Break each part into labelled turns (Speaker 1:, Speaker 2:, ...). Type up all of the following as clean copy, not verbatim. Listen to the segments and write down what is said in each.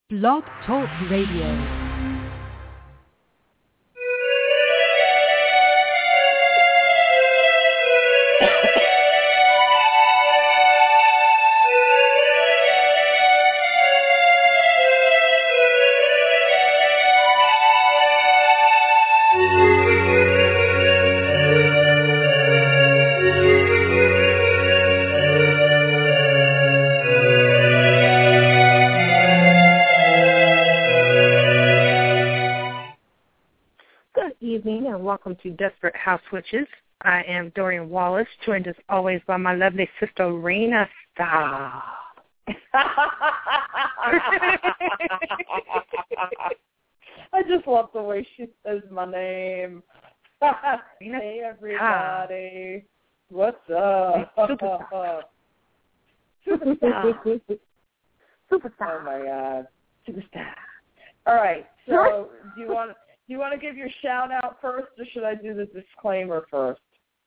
Speaker 1: Blog Talk Radio.
Speaker 2: Welcome to Desperate House Witches. I am Dorian Wallace, joined as always by my lovely sister, Rena Starr.
Speaker 3: I just love the way she says my name. Hey, everybody. What's up?
Speaker 2: Superstar.
Speaker 3: Oh, my God. Superstar. All right, so do you want to give your shout-out first, or should I do the disclaimer first?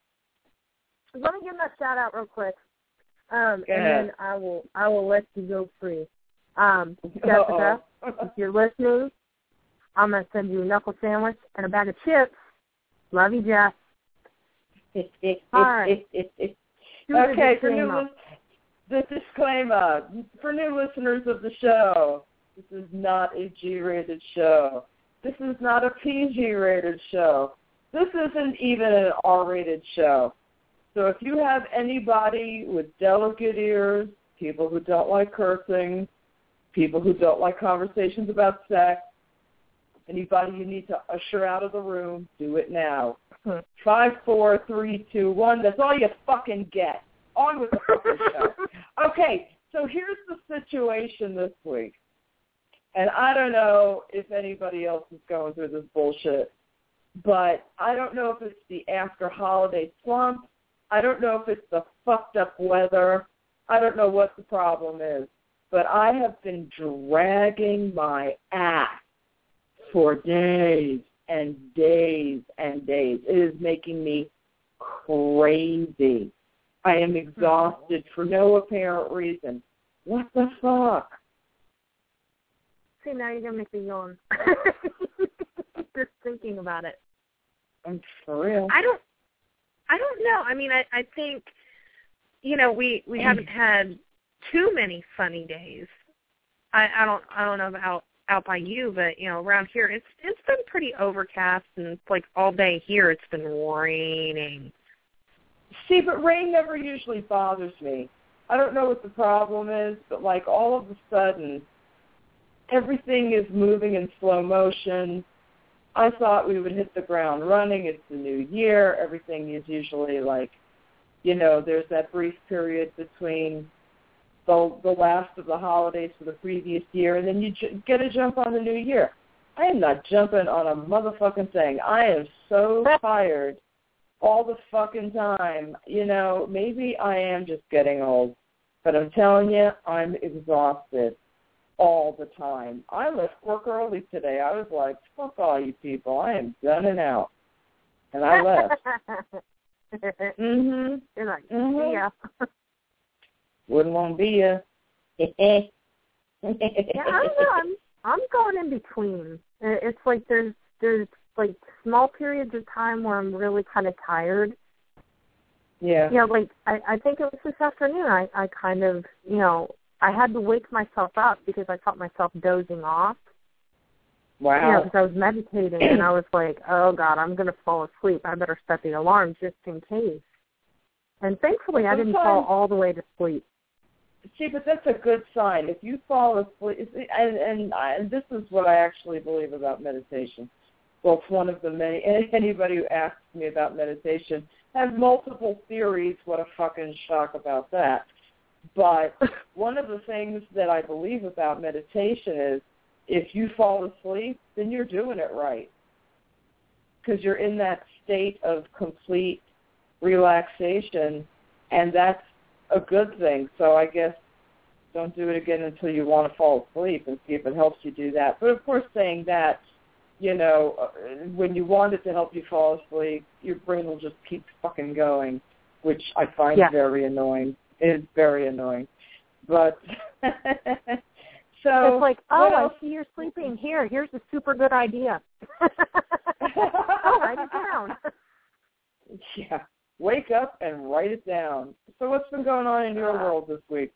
Speaker 2: Let me give my shout-out real quick, and then I will let you go free. Jessica, if you're listening, I'm going to send you a knuckle sandwich and a bag of chips. Love you, Jess. All right.
Speaker 3: Okay, the disclaimer. For new listeners of the show, this is not a G-rated show. This is not a PG-rated show. This isn't even an R-rated show. So if you have anybody with delicate ears, people who don't like cursing, people who don't like conversations about sex, anybody you need to usher out of the room, do it now. 5, 4, 3, 2, 1. That's all you fucking get. On with the fucking show. Okay, so here's the situation this week. And I don't know if anybody else is going through this bullshit, but I don't know if it's the after-holiday slump. I don't know if it's the fucked up weather. I don't know what the problem is, but I have been dragging my ass for days and days and days. It is making me crazy. I am exhausted for no apparent reason. What the fuck?
Speaker 2: See, now you're going to make me yawn. Just thinking about it.
Speaker 3: I'm for real.
Speaker 2: I don't know. I mean, I think, we haven't had too many sunny days. I don't know about out by you, but, around here it's been pretty overcast, and like all day here it's been raining.
Speaker 3: See, but rain never usually bothers me. I don't know what the problem is, but like all of a sudden, everything is moving in slow motion. I thought we would hit the ground running. It's the new year. Everything is usually like, there's that brief period between the last of the holidays for the previous year, and then you get a jump on the new year. I am not jumping on a motherfucking thing. I am so tired all the fucking time. Maybe I am just getting old, but I'm telling you, I'm exhausted all the time. I left work early today. I was like, fuck all you people. I am done and out. And I left.
Speaker 2: You're like, see ya.
Speaker 3: Wouldn't want to be ya.
Speaker 2: Yeah, I don't know. I'm going in between. It's like there's like small periods of time where I'm really kind of tired.
Speaker 3: Yeah.
Speaker 2: I think it was this afternoon. I kind of, I had to wake myself up because I felt myself dozing off.
Speaker 3: Wow.
Speaker 2: Because I was meditating, and I was like, oh, God, I'm going to fall asleep. I better set the alarm just in case. And thankfully, I didn't fall all the way to sleep.
Speaker 3: See, but that's a good sign. If you fall asleep, and this is what I actually believe about meditation. Well, it's one of the many. Anybody who asks me about meditation has multiple theories. What a fucking shock about that. But one of the things that I believe about meditation is if you fall asleep, then you're doing it right. Because you're in that state of complete relaxation, and that's a good thing. So I guess don't do it again until you want to fall asleep and see if it helps you do that. But, of course, saying that, when you want it to help you fall asleep, your brain will just keep fucking going, which I find very annoying. It is very annoying. But So
Speaker 2: it's like, I see you're sleeping. Here's a super good idea. Write it down.
Speaker 3: Yeah. Wake up and write it down. So what's been going on in your world this week?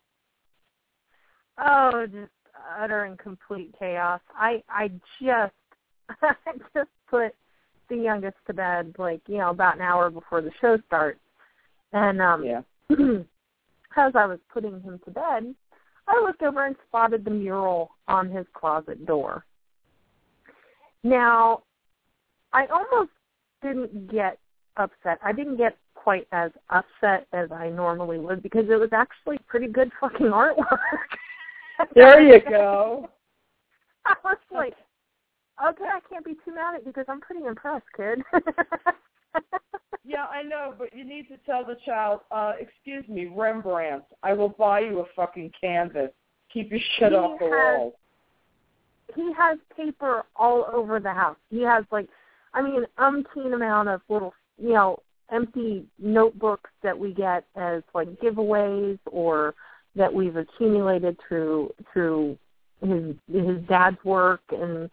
Speaker 2: Oh, just utter and complete chaos. I just put the youngest to bed, about an hour before the show starts. And as I was putting him to bed, I looked over and spotted the mural on his closet door. Now, I almost didn't get upset. I didn't get quite as upset as I normally would because it was actually pretty good fucking artwork.
Speaker 3: There you go.
Speaker 2: I was like, okay, I can't be too mad at you because I'm pretty impressed, kid.
Speaker 3: Yeah, I know, but you need to tell the child, excuse me, Rembrandt, I will buy you a fucking canvas. Keep your shit off the walls.
Speaker 2: He has paper all over the house. He has, umpteen amount of little, empty notebooks that we get as, giveaways or that we've accumulated through his dad's work. And,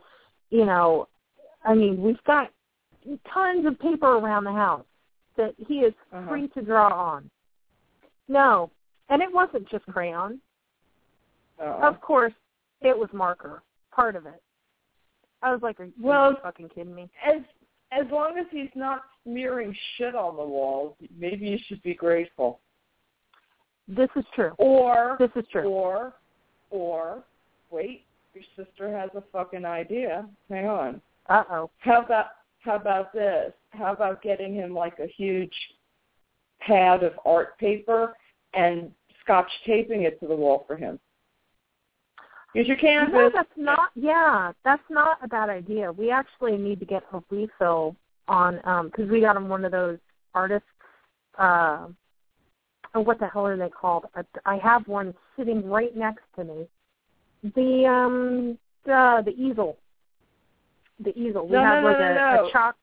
Speaker 2: we've got tons of paper around the house that he is free to draw on. No, and it wasn't just crayon. Of course, it was marker, part of it. I was like, are you fucking kidding me?
Speaker 3: As long as he's not smearing shit on the walls, maybe you should be grateful.
Speaker 2: This is true.
Speaker 3: This is true. Or, wait, your sister has a fucking idea. Hang on.
Speaker 2: Uh-oh.
Speaker 3: How about this? How about getting him a huge pad of art paper and scotch taping it to the wall for him? Here's your canvas.
Speaker 2: That's not a bad idea. We actually need to get a refill on, because we got him one of those artists, what the hell are they called? I have one sitting right next to me. The easel. The easel. We have a chalk.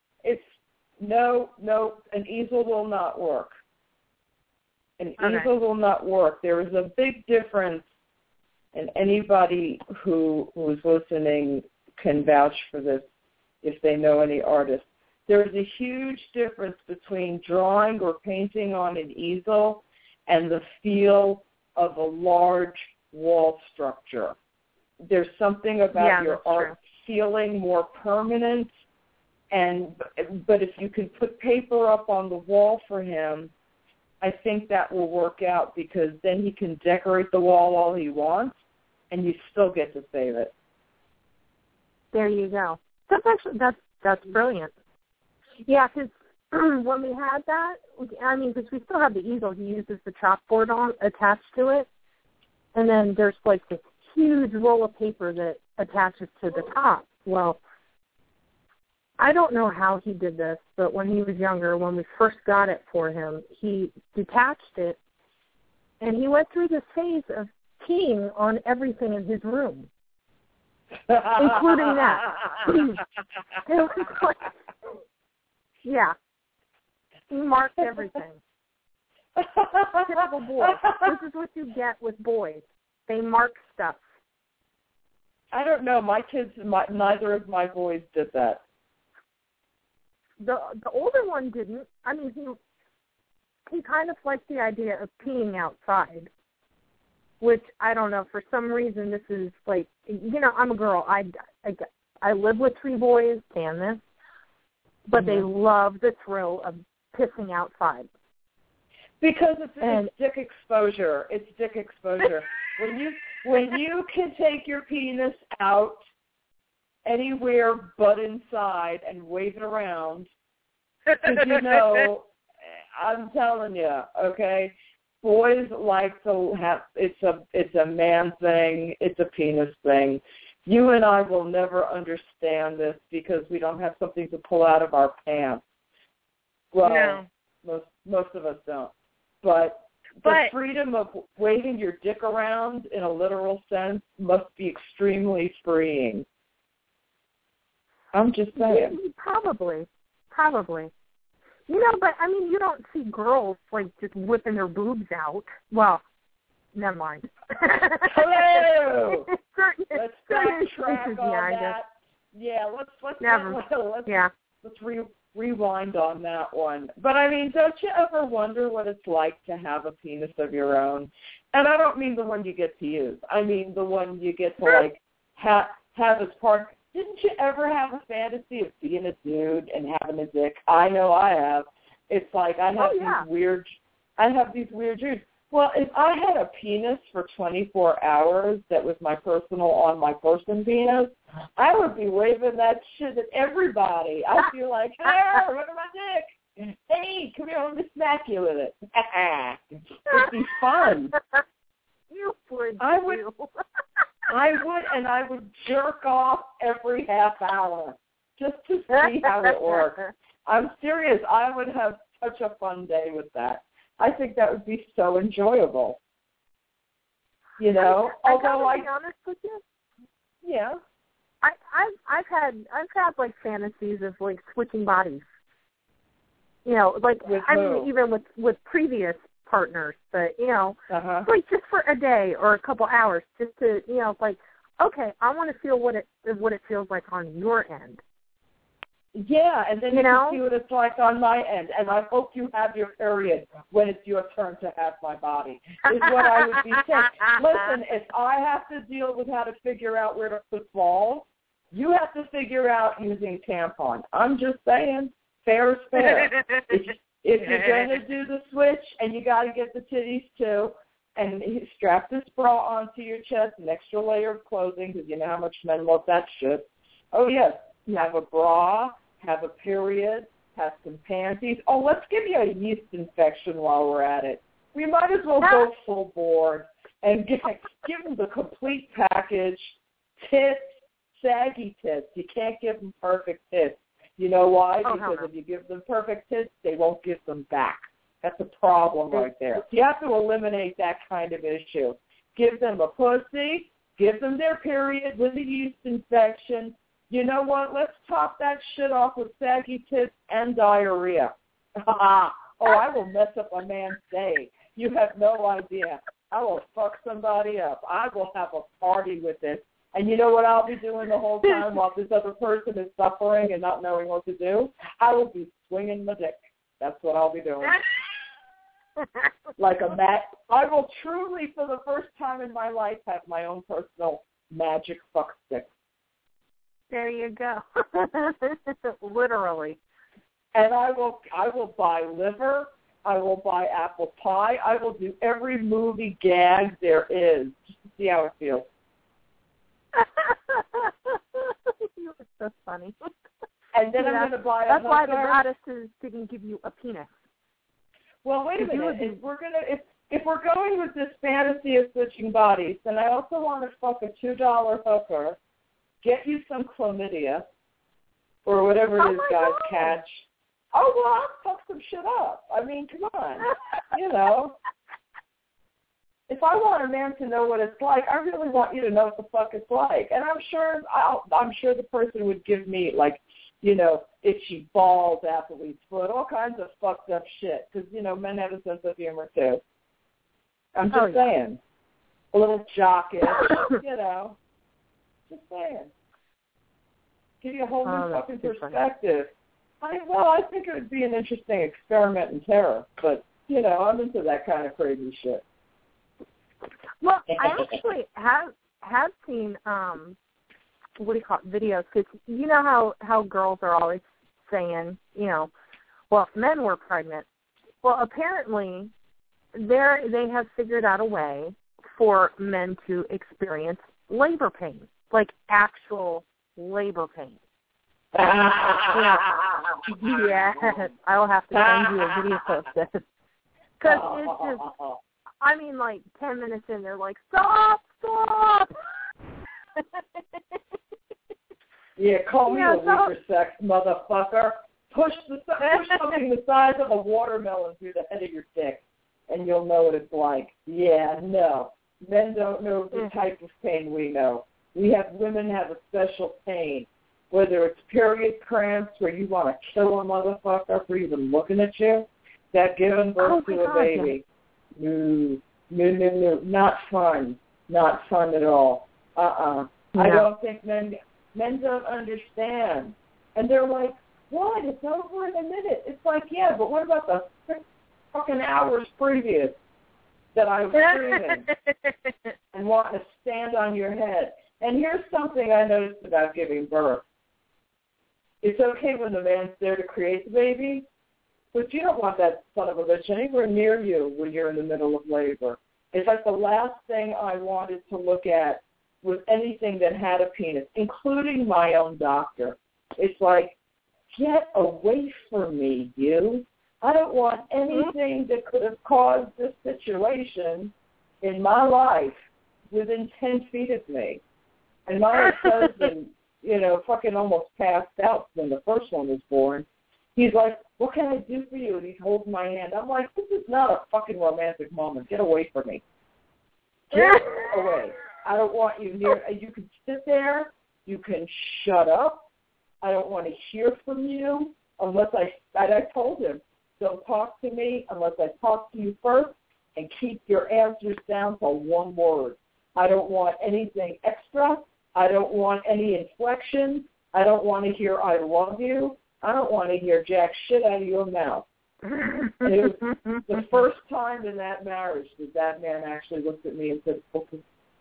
Speaker 3: An easel will not work. Easel will not work. There is a big difference, and anybody who is listening can vouch for this if they know any artists. There is a huge difference between drawing or painting on an easel and the feel of a large wall structure. There's something about your art feeling more permanent, but if you can put paper up on the wall for him, I think that will work out because then he can decorate the wall all he wants, and you still get to save it.
Speaker 2: There you go. That's brilliant. Yeah, because when we had that, because we still have the easel, he uses the chalkboard attached to it, and then there's this huge roll of paper that attaches to the top. Well, I don't know how he did this, but when he was younger, when we first got it for him, he detached it, and he went through this phase of peeing on everything in his room, including that. It was he marked everything. Typical boy. This is what you get with boys. They mark stuff.
Speaker 3: I don't know. My kids, neither of my boys did that.
Speaker 2: The older one didn't. He kind of liked the idea of peeing outside, which I don't know. For some reason, this is I'm a girl. I live with 3 boys, stand this, but they love the thrill of pissing outside.
Speaker 3: Because it's dick exposure. It's dick exposure. When you can take your penis out anywhere but inside and wave it around, because I'm telling you, okay, boys like to have, it's a man thing, it's a penis thing. You and I will never understand this because we don't have something to pull out of our pants. Well, most of us don't. But the freedom of waving your dick around in a literal sense must be extremely freeing. I'm just saying.
Speaker 2: Probably. But you don't see girls just whipping their boobs out. Well, never mind.
Speaker 3: Hello.
Speaker 2: Let's
Speaker 3: backtrack on that. Yeah, let's rewind on that one. But I mean, don't you ever wonder what it's like to have a penis of your own? And I don't mean the one you get to use. I mean the one you get to like have as part. Didn't you ever have a fantasy of being a dude and having a dick? I know I have. It's like I have these weird dreams. Well, if I had a penis for 24 hours that was my personal on-my-person penis, I would be waving that shit at everybody. I'd be like, hey, look at my dick. Hey, come here, let me smack you with it. It'd be fun.
Speaker 2: You would.
Speaker 3: I would, and I would jerk off every half hour just to see how it works. I'm serious. I would have such a fun day with that. I think that would be so enjoyable. You know, although
Speaker 2: I gotta be honest with you.
Speaker 3: Yeah.
Speaker 2: I've had like fantasies of like switching bodies. You know, like mean even with previous partners, but you know, like just for a day or a couple hours, just to like, okay, I want to feel what it feels like on your end.
Speaker 3: Yeah, and then you can see what it's like on my end. And I hope you have your period when it's your turn to have my body, is what I would be saying. Listen, if I have to deal with how to figure out where to put balls, you have to figure out using tampon. I'm just saying, fair is fair. If you're going to do the switch, and you got to get the titties too, and strap this bra onto your chest, an extra layer of clothing, because you know how much men love that shit. Oh, yes. Have a bra, have a period, have some panties. Oh, let's give you a yeast infection while we're at it. We might as well go full board and give them the complete package. Tits, saggy tits. You can't give them perfect tits. You know why? Because if you give them perfect tits, they won't give them back. That's a problem right there. You have to eliminate that kind of issue. Give them a pussy, give them their period with a yeast infection. You know what? Let's top that shit off with saggy tits and diarrhea. I will mess up a man's day. You have no idea. I will fuck somebody up. I will have a party with this. And you know what I'll be doing the whole time while this other person is suffering and not knowing what to do? I will be swinging my dick. That's what I'll be doing. Like a I will truly, for the first time in my life, have my own personal magic fuck stick.
Speaker 2: There you go. Literally.
Speaker 3: And I will buy liver. I will buy apple pie. I will do every movie gag there is just to see how it feels.
Speaker 2: You are so funny.
Speaker 3: And then I'm going to buy
Speaker 2: That's why the goddesses didn't give you a penis.
Speaker 3: Well, wait a minute. If we're going with this fantasy of switching bodies, then I also want to fuck a $2 hooker, get you some chlamydia, or whatever it is guys catch. Oh, well, I'll fuck some shit up. I mean, come on. You know. If I want a man to know what it's like, I really want you to know what the fuck it's like. And I'm sure the person would give me, like, you know, itchy balls, athlete's foot, all kinds of fucked up shit. Because, you know, men have a sense of humor, too. I'm just saying. A little jockish, you know. Just saying. Give you a whole new fucking perspective. I think it would be an interesting experiment in terror. But, you know, I'm into that kind of crazy shit.
Speaker 2: Well, I actually have seen, what do you call it, videos, because you know how girls are always saying, you know, well, if men were pregnant. Well, apparently they have figured out a way for men to experience labor pain, like actual labor pain. Yes, I will have to send you a video of this. Because it's just, I mean, like 10 minutes in, they're like, stop.
Speaker 3: Yeah, call me a weaker sex motherfucker. Push something the size of a watermelon through the head of your dick, and you'll know what it's like. Yeah, no. Men don't know the type of pain we know. Women have a special pain, whether it's period cramps where you want to kill a motherfucker for even looking at you, that giving birth to a baby. No, not fun. Not fun at all. No. I don't think men don't understand. And they're like, what? It's over in a minute. It's like, yeah, but what about the 6 fucking hours previous that I was screaming and wanting to stand on your head? And here's something I noticed about giving birth. It's okay when the man's there to create the baby, but you don't want that son of a bitch anywhere near you when you're in the middle of labor. It's like the last thing I wanted to look at was anything that had a penis, including my own doctor. It's like, get away from me, you. I don't want anything that could have caused this situation in my life within 10 feet of me. And my ex-husband, fucking almost passed out when the first one was born. He's like, what can I do for you? And he's holding my hand. I'm like, this is not a fucking romantic moment. Get away from me. Get away. I don't want you near. You can sit there. You can shut up. I don't want to hear from you unless I told him, don't talk to me unless I talk to you first, and keep your answers down to one word. I don't want anything extra. I don't want any inflection. I don't want to hear I love you. I don't want to hear jack shit out of your mouth. And it was the first time in that marriage that man actually looked at me and said, okay.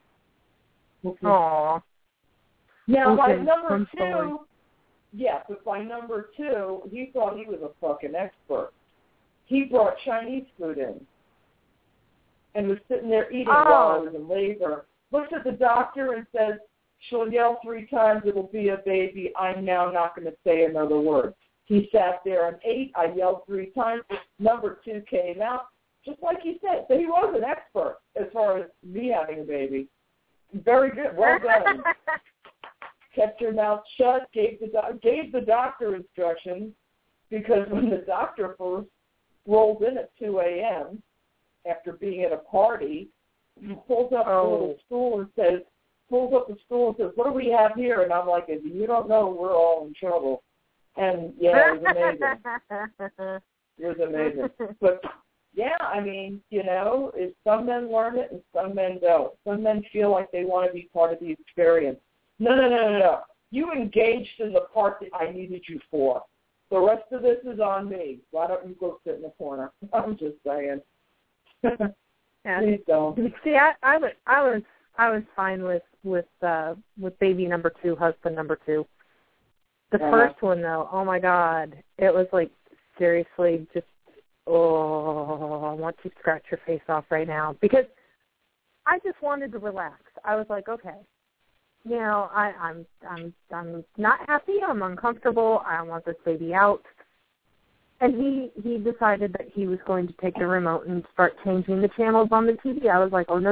Speaker 2: Aww.
Speaker 3: Now, by number 2, but by number 2, he thought he was a fucking expert. He brought Chinese food in and was sitting there eating while I was in labor. Looked at the doctor and says, she'll yell 3 times, it'll be a baby. I'm now not going to say another word. He sat there and ate. I yelled 3 times. Number 2 came out, just like he said. So he was an expert as far as me having a baby. Very good. Well done. Kept your mouth shut, gave the doctor instructions, because when the doctor first rolled in at 2 a.m. after being at a party, he pulls up a little stool and says, what do we have here? And I'm like, if you don't know, we're all in trouble. And, yeah, it was amazing. It was amazing. But, yeah, I mean, some men learn it and some men don't. Some men feel like they want to be part of the experience. No. You engaged in the part that I needed you for. The rest of this is on me. Why don't you go sit in the corner? I'm just saying. Please don't.
Speaker 2: See, I was fine with baby number 2, husband number 2. The first one, though, oh my God, it was like seriously just, I want to scratch your face off right now, because I just wanted to relax. I was like, okay, I'm not happy. I'm uncomfortable. I want this baby out. And he decided that he was going to take the remote and start changing the channels on the TV. I was like, oh, no.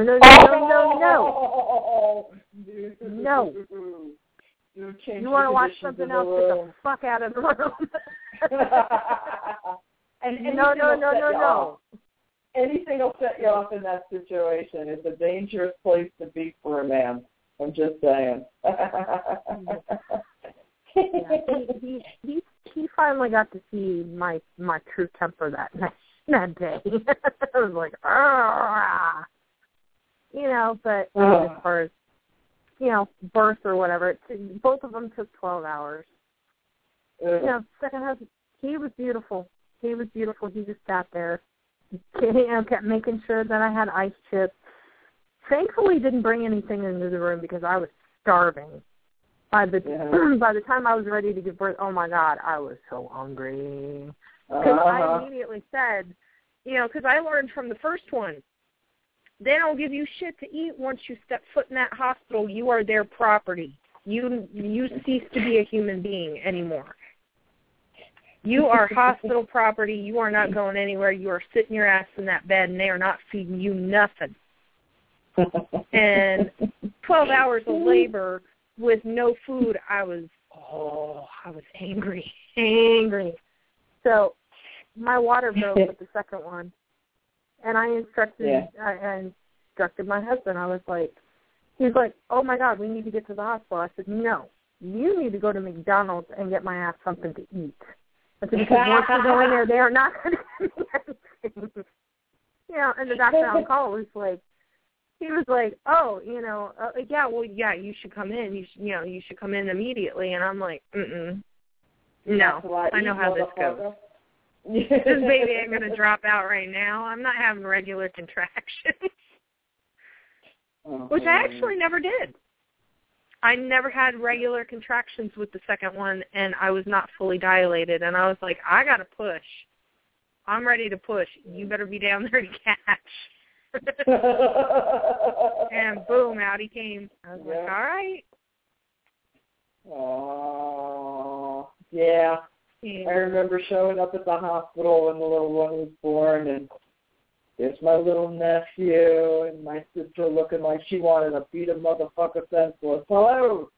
Speaker 2: No. You want to watch something else, get the fuck out of the room.
Speaker 3: and no. Anything will set you off in that situation. It's a dangerous place to be for a man. I'm just saying.
Speaker 2: He finally got to see my true temper that day. I was like, but as far as, birth or whatever, both of them took 12 hours. Second husband, he was beautiful. He just sat there, kept making sure that I had ice chips. Thankfully, didn't bring anything into the room because I was starving. By the time I was ready to give birth, oh my God, I was so hungry. Because I immediately said, because I learned from the first one, they don't give you shit to eat once you step foot in that hospital. You are their property. You cease to be a human being anymore. You are hospital property. You are not going anywhere. You are sitting your ass in that bed, and they are not feeding you nothing. And 12 hours of labor with no food, I was angry. So my water broke with the second one, and I instructed my husband. I was like, he's like, oh my God, we need to get to the hospital. I said, no, you need to go to McDonald's and get my ass something to eat. I said, because once you go in there, they are not going to give me anything. And the doctor on call was like, he was like, oh, you should come in. You should come in immediately. And I'm like, no, I know how this goes. This baby ain't going to drop out right now. I'm not having regular contractions, which I actually never did. I never had regular contractions with the second one, and I was not fully dilated. And I was like, I got to push. I'm ready to push. You better be down there to catch. And boom, out he came. I was like, all right.
Speaker 3: Oh, yeah. I remember showing up at the hospital when the little one was born, and there's my little nephew, and my sister looking like she wanted to beat a motherfucker senseless. Hello!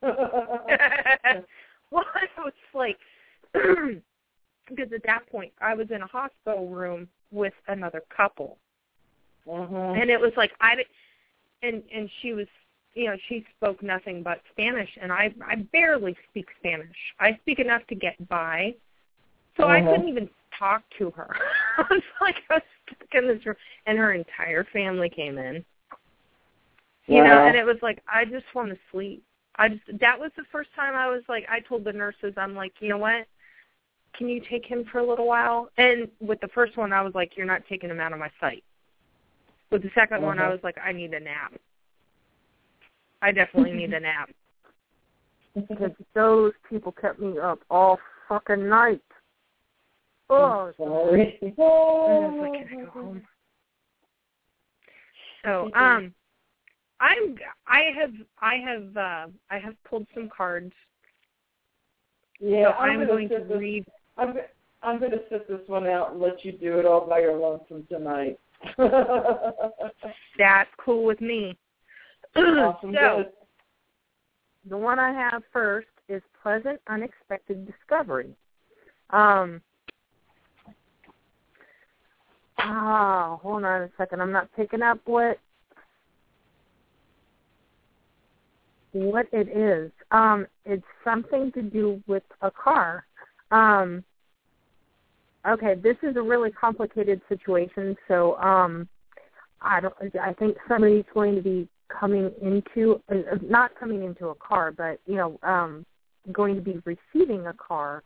Speaker 2: Well, it was like, because at that point, I was in a hospital room with another couple. And it was like, and she was, she spoke nothing but Spanish, and I barely speak Spanish. I speak enough to get by, so I couldn't even talk to her. I was like, I was stuck in this room, and her entire family came in. And it was like, I just want to sleep. That was the first time I was like, I told the nurses, I'm like, you know what? Can you take him for a little while? And with the first one, I was like, you're not taking him out of my sight. With the second one, I was like, I need a nap. I definitely need a nap. Because those people kept me up all fucking night. Oh,
Speaker 3: sorry.
Speaker 2: And I was like, can I go home? So, I have pulled some cards.
Speaker 3: Yeah,
Speaker 2: so I'm going to read.
Speaker 3: I'm going to sit this one out and let you do it all by your lonesome tonight.
Speaker 2: That's cool with me.
Speaker 3: Awesome.
Speaker 2: So, the one I have first is Pleasant Unexpected Discovery. Hold on a second. I'm not picking up what it is. It's something to do with a car. Okay, this is a really complicated situation, so I think somebody's going to be not coming into a car, but going to be receiving a car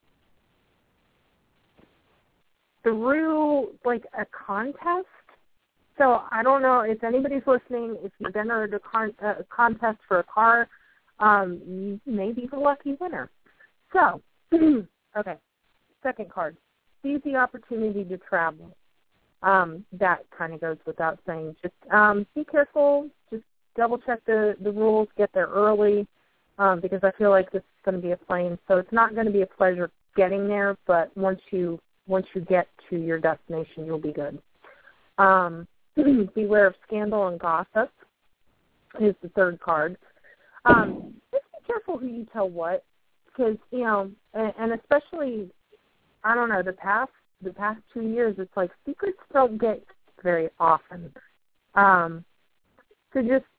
Speaker 2: through like a contest. So I don't know if anybody's listening. If you've entered a contest for a car, you may be the lucky winner. So, okay, second card. Seize the opportunity to travel. That kind of goes without saying. Just be careful. Just double-check the rules. Get there early because I feel like this is going to be a plane. So it's not going to be a pleasure getting there, but once you get to your destination, you'll be good. Beware of scandal and gossip is the third card. Just be careful who you tell what because, and especially, I don't know, the past 2 years, it's like secrets don't get very often. So just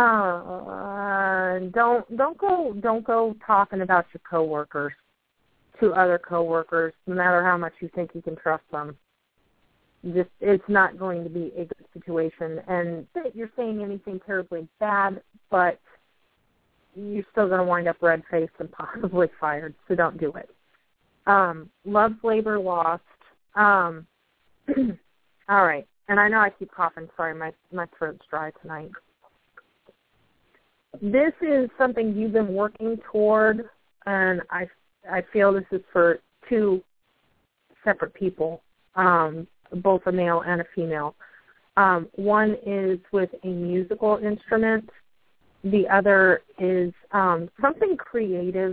Speaker 2: don't go talking about your coworkers to other coworkers, no matter how much you think you can trust them. It's not going to be a good situation, and you're saying anything terribly bad, but you're still going to wind up red-faced and possibly fired. So don't do it. Love's labor lost. All right. And I know I keep coughing. Sorry, my throat's dry tonight. This is something you've been working toward, and I feel this is for two separate people, both a male and a female. One is with a musical instrument. The other is something creative,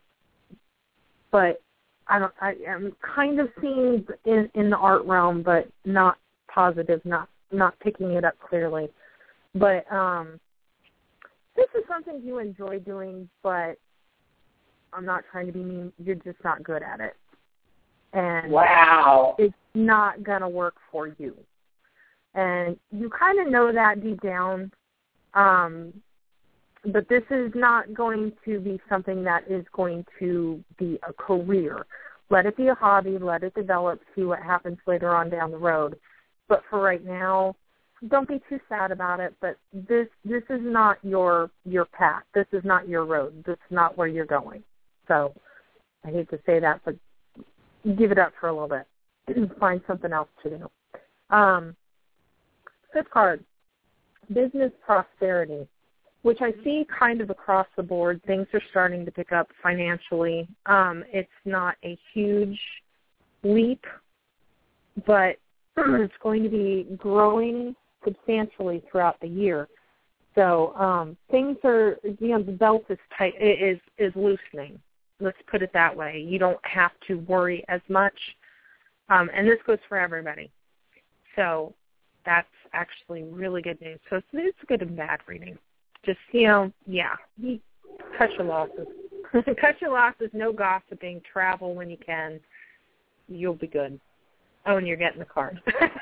Speaker 2: but I am kind of seeing in the art realm, but not positive, not picking it up clearly. But this is something you enjoy doing, but I'm not trying to be mean. You're just not good at it. And
Speaker 3: wow,
Speaker 2: it's not going to work for you. And you kind of know that deep down, but this is not going to be something that is going to be a career. Let it be a hobby. Let it develop. See what happens later on down the road. But for right now, don't be too sad about it. But this is not your path. This is not your road. This is not where you're going. So I hate to say that, but give it up for a little bit. Find something else to do. Fifth card, business prosperity, which I see kind of across the board. Things are starting to pick up financially. It's not a huge leap, but it's going to be growing substantially throughout the year. So things are, the belt is tight, is loosening. Let's put it that way. You don't have to worry as much. And this goes for everybody. So that's actually really good news. So it's good and bad reading. Just, cut your losses. Cut your losses, no gossiping, travel when you can. You'll be good. Oh, and you're getting the card.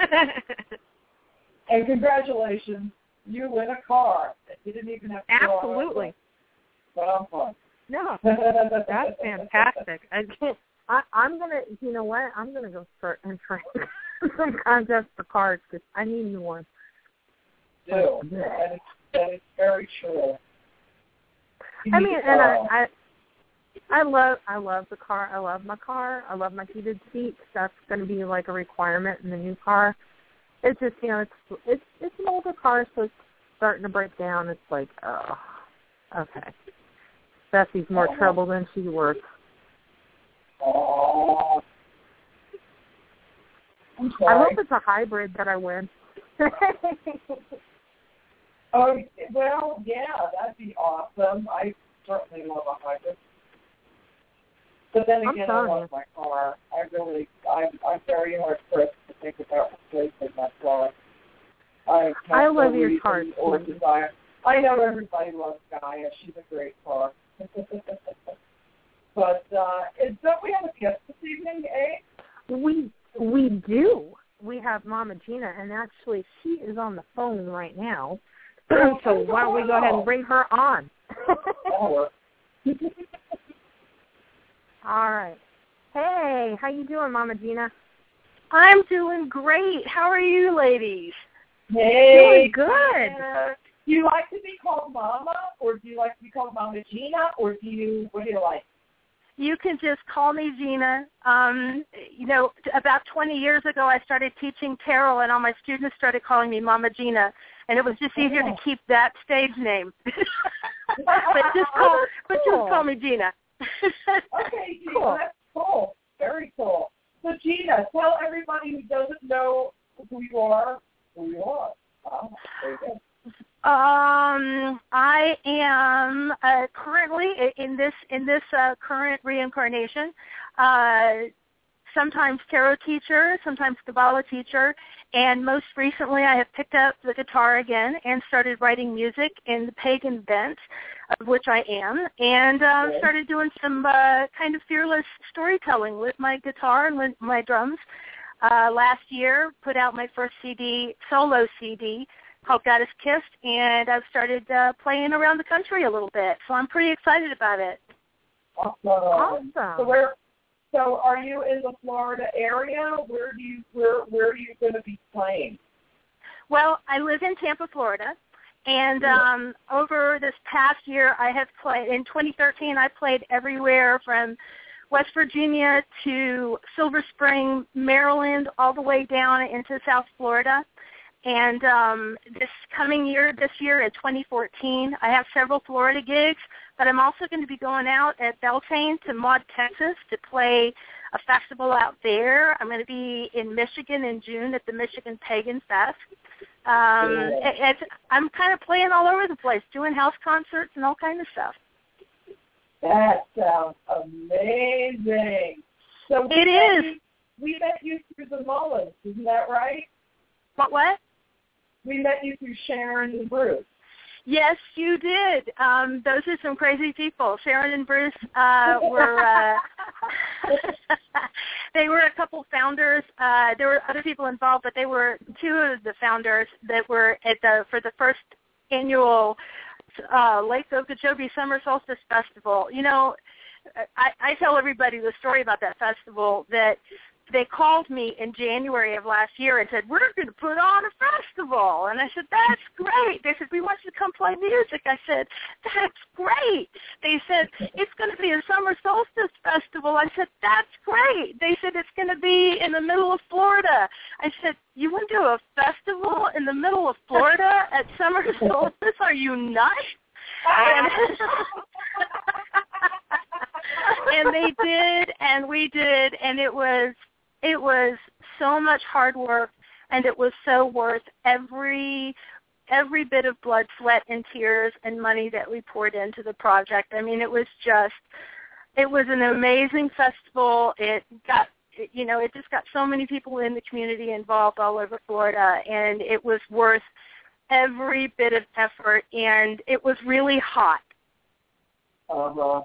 Speaker 3: And congratulations, you win a car. You didn't even have to
Speaker 2: Absolutely.
Speaker 3: But I'm fine.
Speaker 2: No, that's fantastic. I'm going to, you know what, I'm going to go start entering some contests for cards because I need new ones.
Speaker 3: Do. That is very true.
Speaker 2: I mean, and I love the car. I love my car. I love my heated seats. That's going to be like a requirement in the new car. It's just, it's an older car, so it's starting to break down. It's like, oh, okay. Bessie's more trouble than she's worth.
Speaker 3: Oh. I'm sorry.
Speaker 2: I hope it's a hybrid that I win.
Speaker 3: Oh, well, yeah, that'd be awesome. I certainly love a hybrid. But then again, I love my car. I'm very hard pressed to think about replacing my car. I
Speaker 2: love your car.
Speaker 3: Or desire. I know everybody loves Gaia. She's a great car. But don't we have a guest this evening, eh?
Speaker 2: We do. We have Mama Gina, and actually she is on the phone right now. So why don't we go ahead and bring her on? All right. Hey, how you doing, Mama Gina?
Speaker 4: I'm doing great. How are you, ladies?
Speaker 3: Hey.
Speaker 2: Doing good.
Speaker 3: Do you like to be called Mama, or do you like to be called Mama Gina, or what do you like?
Speaker 4: You can just call me Gina. About 20 years ago, I started teaching tarot, and all my students started calling me Mama Gina, and it was just easier to keep that stage name. but just call me Gina.
Speaker 3: Okay, Gina, cool. That's cool. Very cool. So, Gina, tell everybody who doesn't know who you are. Oh, there you go.
Speaker 4: I am currently in this current reincarnation. Sometimes tarot teacher, sometimes Kabbalah teacher, and most recently I have picked up the guitar again and started writing music in the pagan bent, of which I am, and started doing some kind of fearless storytelling with my guitar and with my drums. Last year, put out my first solo CD, called Goddess Kissed, and I've started playing around the country a little bit, so I'm pretty excited about it.
Speaker 2: Awesome.
Speaker 3: So are you in the Florida area? Where are you going to be playing?
Speaker 4: Well, I live in Tampa, Florida, and over this past year I have played, in 2013 I played everywhere from West Virginia to Silver Spring, Maryland, all the way down into South Florida. And this year in 2014, I have several Florida gigs, but I'm also going to be going out at Beltane to Maud, Texas to play a festival out there. I'm going to be in Michigan in June at the Michigan Pagan Fest. I'm kind of playing all over the place, doing house concerts and all kinds of stuff.
Speaker 3: That sounds amazing. So we met you through the Mullins, isn't that right?
Speaker 4: What?
Speaker 3: We met you through Sharon and Bruce.
Speaker 4: Yes, you did. Those are some crazy people. Sharon and Bruce were they were a couple founders. There were other people involved, but they were two of the founders that were for the first annual Lake Okeechobee Summer Solstice Festival. I tell everybody the story about that festival, that they called me in January of last year and said, we're going to put on a festival. And I said, that's great. They said, we want you to come play music. I said, that's great. They said, it's going to be a summer solstice festival. I said, that's great. They said, it's going to be in the middle of Florida. I said, you want to do a festival in the middle of Florida at summer solstice? Are you nuts? And they did, and we did, and it was so much hard work, and it was so worth every bit of blood, sweat, and tears and money that we poured into the project. I mean, it was an amazing festival. It just got so many people in the community involved all over Florida, and it was worth every bit of effort, and it was really hot.
Speaker 3: Uh-huh.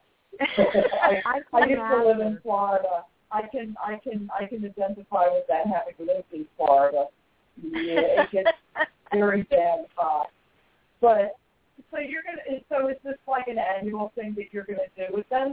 Speaker 3: I used to live in Florida. I can identify with that, having lived in Florida. Yeah, it gets very damn hot. But so is this like an annual thing that you're gonna do with them?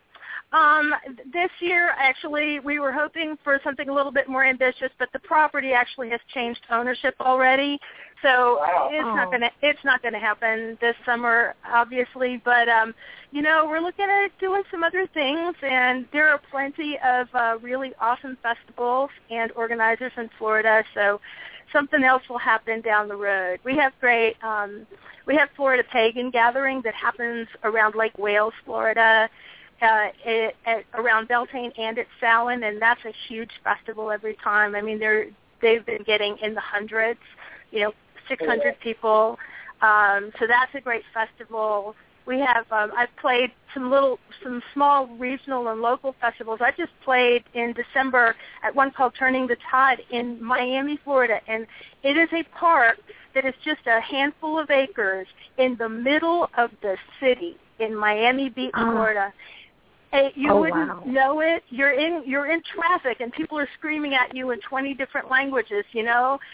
Speaker 4: This year, actually, we were hoping for something a little bit more ambitious, but the property actually has changed ownership already, so it's not gonna happen this summer, obviously. But we're looking at doing some other things, and there are plenty of really awesome festivals and organizers in Florida. So something else will happen down the road. We have Florida Pagan Gathering that happens around Lake Wales, Florida. Around Beltane and at Fallon, and that's a huge festival every time. I mean, they've been getting in the hundreds, 600 people. So that's a great festival. We have I've played some small regional and local festivals. I just played in December at one called Turning the Tide in Miami, Florida, and it is a park that is just a handful of acres in the middle of the city in Miami Beach, Florida. You wouldn't know it. You're in traffic, and people are screaming at you in 20 different languages, and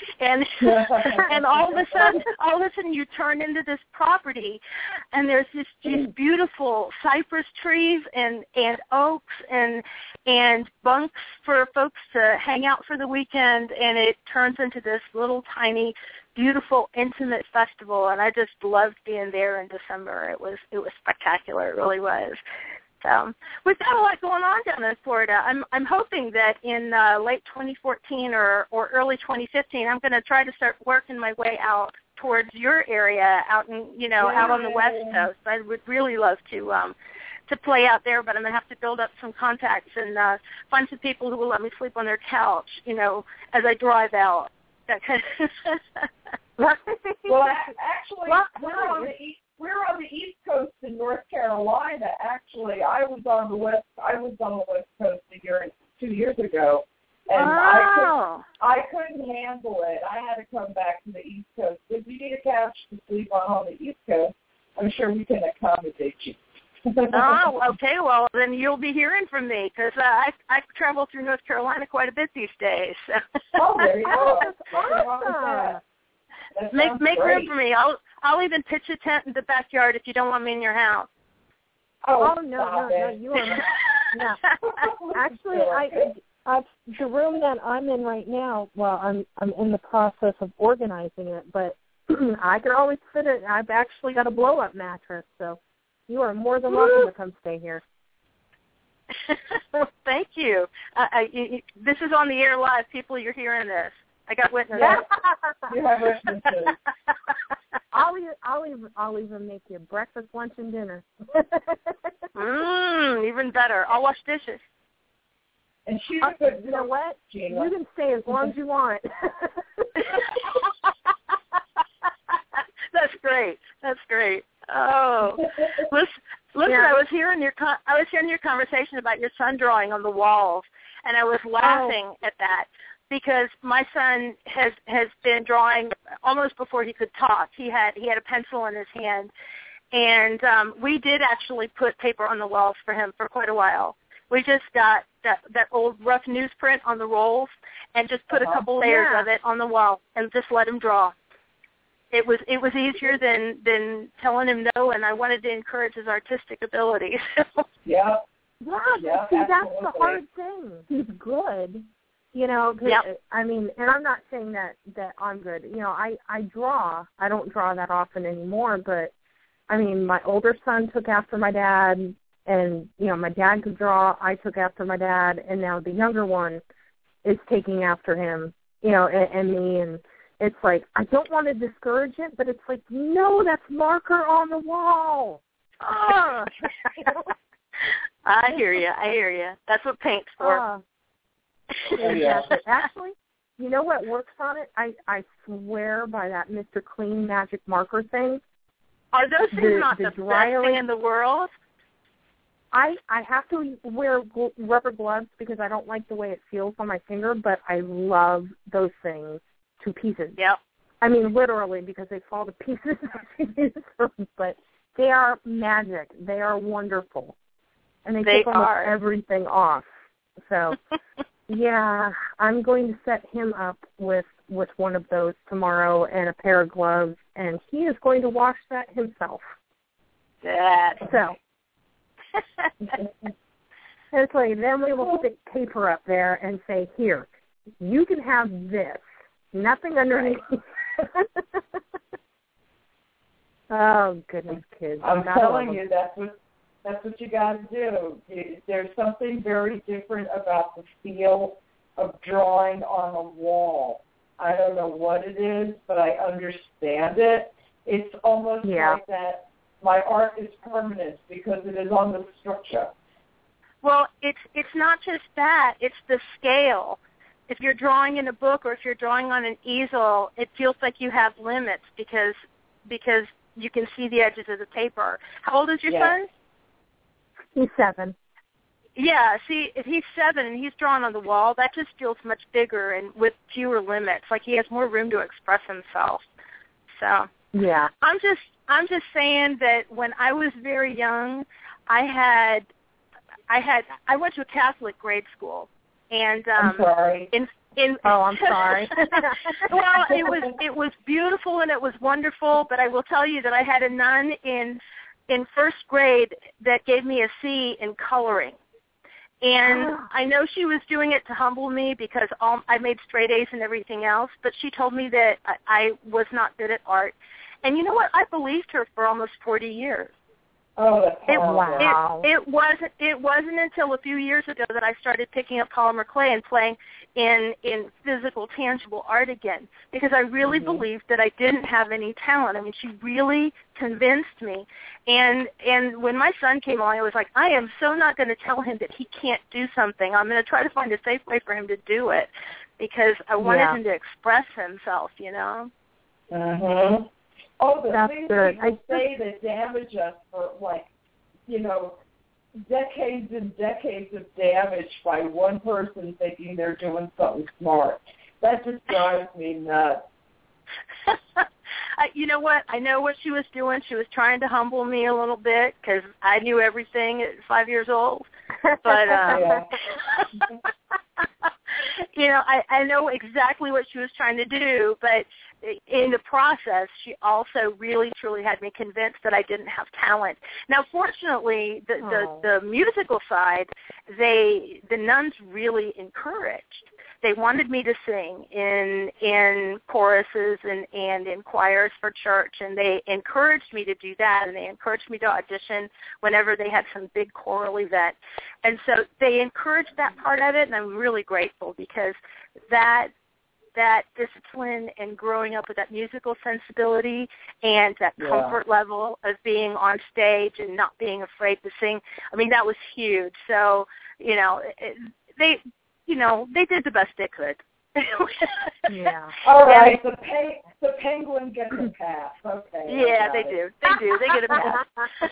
Speaker 4: and all of a sudden you turn into this property, and there's these beautiful cypress trees and oaks and bunks for folks to hang out for the weekend, and it turns into this little tiny, beautiful, intimate festival. And I just loved being there in December. It was spectacular. It really was. So we've got a lot going on down in Florida. I'm hoping that in late 2014 or early 2015, I'm going to try to start working my way out towards your area, out on the West Coast. I would really love to play out there, but I'm going to have to build up some contacts and find some people who will let me sleep on their couch, as I drive out. That kind of
Speaker 3: Well, actually, we're on the East Coast in North Carolina. Actually, I was on the West Coast 2 years ago, and I couldn't handle it. I had to come back to the East Coast. If you need a couch to sleep on the East Coast, I'm sure we can accommodate you.
Speaker 4: Oh, okay. Well, then you'll be hearing from me, because I travel through North Carolina quite a bit these days.
Speaker 3: Oh, there you go.
Speaker 2: Awesome.
Speaker 4: Make room for me. I'll even pitch a tent in the backyard if you don't want me in your house.
Speaker 2: Oh no, you are. No. Actually, the room that I'm in right now. Well, I'm in the process of organizing it, but I can always fit it. I've actually got a blow-up mattress, so you are more than welcome to come stay here.
Speaker 4: Thank you. This is on the air live. People, you're hearing this. I got witnesses.
Speaker 3: You have witnesses.
Speaker 2: I'll even make you breakfast, lunch, and dinner.
Speaker 4: Even better. I'll wash dishes.
Speaker 3: And she's a good.
Speaker 2: You know what? You can stay as long as you want.
Speaker 4: That's great. Oh, listen. Yeah. I was hearing your conversation about your son drawing on the walls, and I was laughing at that. Because my son has been drawing almost before he could talk. He had a pencil in his hand, and we did actually put paper on the walls for him for quite a while. We just got that old rough newsprint on the rolls and just put a couple layers of it on the wall and just let him draw. It was easier than telling him no, and I wanted to encourage his artistic abilities.
Speaker 3: Yeah.
Speaker 2: Yeah, see, that's the hard thing. He's good, you know. I mean, and I'm not saying that I'm good. You know, I draw. I don't draw that often anymore, but I mean, my older son took after my dad, and you know, my dad could draw. I took after my dad, and now the younger one is taking after him. You know, and me, and it's like I don't want to discourage it, but it's like, no, that's marker on the wall. Oh.
Speaker 4: I hear you. That's what paint's for.
Speaker 2: Exactly. Actually, you know what works on it? I swear by that Mr. Clean magic marker thing.
Speaker 4: Are those things not the best thing in the world?
Speaker 2: I have to wear rubber gloves because I don't like the way it feels on my finger, but I love those things to pieces.
Speaker 4: Yep.
Speaker 2: I mean, literally, because they fall to pieces. But they are magic. They are wonderful. And they take almost everything off. So, yeah, I'm going to set him up with one of those tomorrow and a pair of gloves, and he is going to wash that himself. So, it's like, then we will stick paper up there and say, here, you can have this. Nothing underneath. Oh, goodness, kids.
Speaker 3: I'm telling you, that's what you got to do. There's something very different about the feel of drawing on a wall. I don't know what it is, but I understand it. It's almost like that my art is permanent because it is on the structure.
Speaker 4: Well, it's not just that. It's the scale. If you're drawing in a book or if you're drawing on an easel, it feels like you have limits because you can see the edges of the paper. How old is your son?
Speaker 2: He's 7.
Speaker 4: Yeah, see, if he's 7 and he's drawn on the wall, that just feels much bigger and with fewer limits. Like he has more room to express himself. So
Speaker 2: yeah,
Speaker 4: I'm just saying that when I was very young, I went to a Catholic grade school, and
Speaker 3: I'm sorry.
Speaker 2: I'm sorry.
Speaker 4: Well, it was beautiful and it was wonderful, but I will tell you that I had a nun in first grade that gave me a C in coloring. And I know she was doing it to humble me because I made straight A's and everything else, but she told me that I was not good at art. And you know what? I believed her for almost 40 years.
Speaker 3: Oh, that's
Speaker 2: wow.
Speaker 4: It wasn't until a few years ago that I started picking up polymer clay and playing in physical, tangible art again, because I really believed that I didn't have any talent. I mean, she really convinced me. And when my son came along, I was like, I am so not going to tell him that he can't do something. I'm going to try to find a safe way for him to do it, because I wanted him to express himself, you know?
Speaker 3: Mm-hmm. Oh, the things people
Speaker 2: good.
Speaker 3: say that damage us for, like, you know, decades and decades of damage by one person thinking they're doing something smart. That just drives me nuts.
Speaker 4: You know what? I know what she was doing. She was trying to humble me a little bit because I knew everything at 5 years old. But, you know, I know exactly what she was trying to do, but in the process, she also really, truly had me convinced that I didn't have talent. Now, fortunately, the musical side, the nuns really encouraged. They wanted me to sing in choruses and in choirs for church, and they encouraged me to do that, and they encouraged me to audition whenever they had some big choral event. And so they encouraged that part of it, and I'm really grateful because that discipline and growing up with that musical sensibility and that comfort level of being on stage and not being afraid to sing, I mean, that was huge. So, you know, they did the best they could.
Speaker 2: Yeah.
Speaker 3: All right. The penguin gets a pass. Okay.
Speaker 4: Yeah, they do. They get a pass.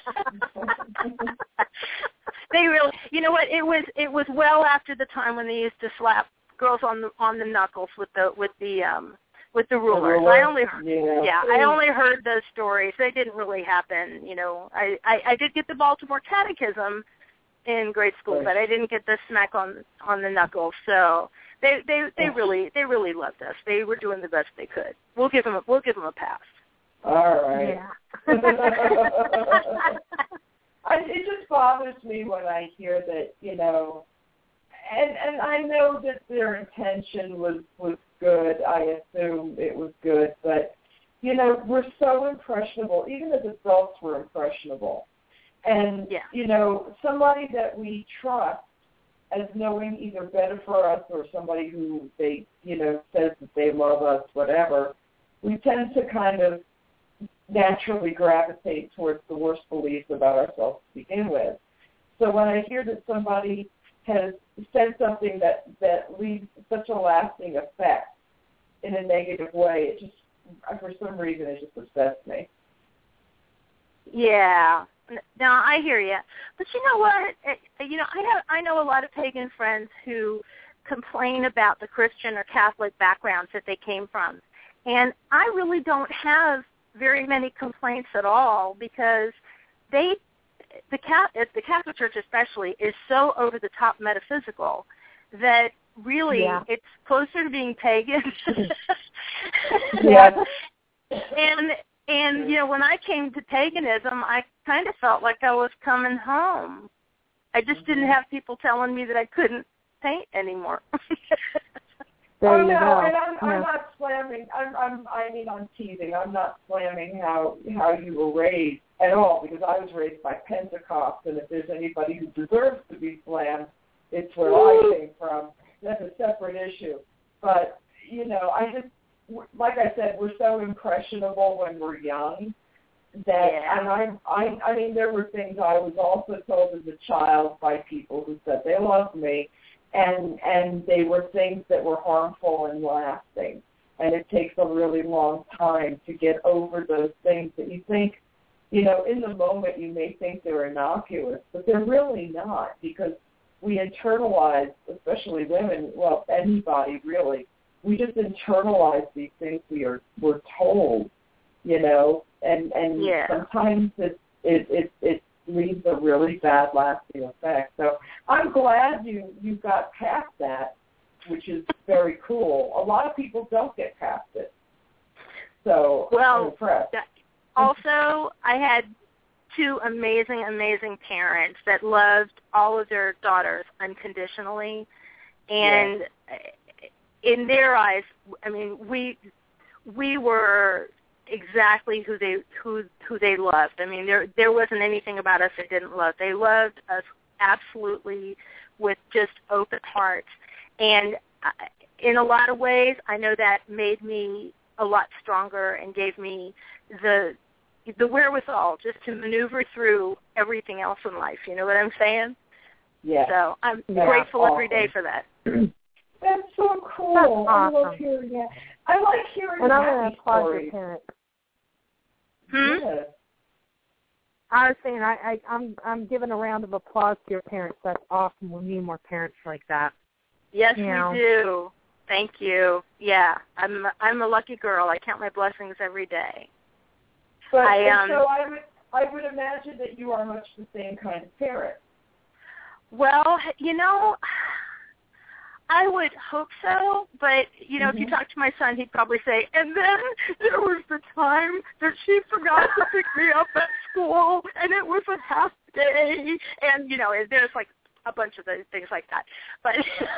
Speaker 4: They really. You know what? It was well after the time when they used to slap girls on the knuckles with the rulers. I only heard those stories. They didn't really happen. You know, I did get the Baltimore Catechism in grade school, but I didn't get the smack on the knuckles. So they really loved us. They were doing the best they could. We'll give them a pass.
Speaker 3: All right.
Speaker 2: Yeah.
Speaker 3: It just bothers me when I hear that, and I know that their intention was good. I assume it was good, but, we're so impressionable. Even as adults, we're impressionable. And, somebody that we trust as knowing either better for us or somebody who they, says that they love us, whatever, we tend to kind of naturally gravitate towards the worst beliefs about ourselves to begin with. So when I hear that somebody has said something that leaves such a lasting effect in a negative way, it just, for some reason, it just upsets me.
Speaker 4: Yeah. No, I hear you. But you know what? I know a lot of pagan friends who complain about the Christian or Catholic backgrounds that they came from. And I really don't have very many complaints at all because the Catholic Church especially is so over-the-top metaphysical that really it's closer to being pagan.
Speaker 3: Yeah.
Speaker 4: And when I came to paganism, I kind of felt like I was coming home. I just didn't have people telling me that I couldn't paint anymore.
Speaker 3: And I'm not slamming. I'm teasing. I'm not slamming how you were raised at all, because I was raised by Pentecost, and if there's anybody who deserves to be slammed, it's where I came from. That's a separate issue. But I just, like I said, we're so impressionable when we're young that, and I mean, there were things I was also told as a child by people who said they loved me. And they were things that were harmful and lasting. And it takes a really long time to get over those things that you think, in the moment you may think they're innocuous, but they're really not, because we internalize, especially women, well, anybody really, we just internalize these things we're told, and sometimes it leaves a really bad lasting effect. So I'm glad you got past that, which is very cool. A lot of people don't get past it. So I'm impressed.
Speaker 4: Also, I had two amazing, amazing parents that loved all of their daughters unconditionally. And in their eyes, I mean, we were exactly who they loved. I mean, there wasn't anything about us they didn't love. They loved us absolutely with just open hearts. And in a lot of ways, I know that made me a lot stronger and gave me the wherewithal just to maneuver through everything else in life. You know what I'm saying?
Speaker 3: Yeah.
Speaker 4: So I'm grateful every day for that.
Speaker 3: That's so cool.
Speaker 2: That's awesome.
Speaker 3: I love hearing that. I like hearing
Speaker 2: and I'm
Speaker 3: happy
Speaker 2: going to applaud
Speaker 3: stories.
Speaker 2: your parents.
Speaker 3: Yeah.
Speaker 2: I was saying I'm giving a round of applause to your parents. That's awesome. We need more parents like that.
Speaker 4: Yes, we do. Thank you. Yeah, I'm a lucky girl. I count my blessings every day.
Speaker 3: But so I would imagine that you are much the same kind of parent.
Speaker 4: Well, I would hope so, but, if you talk to my son, he'd probably say, and then there was the time that she forgot to pick me up at school, and it was a half day, and, there's, like, a bunch of things like that. But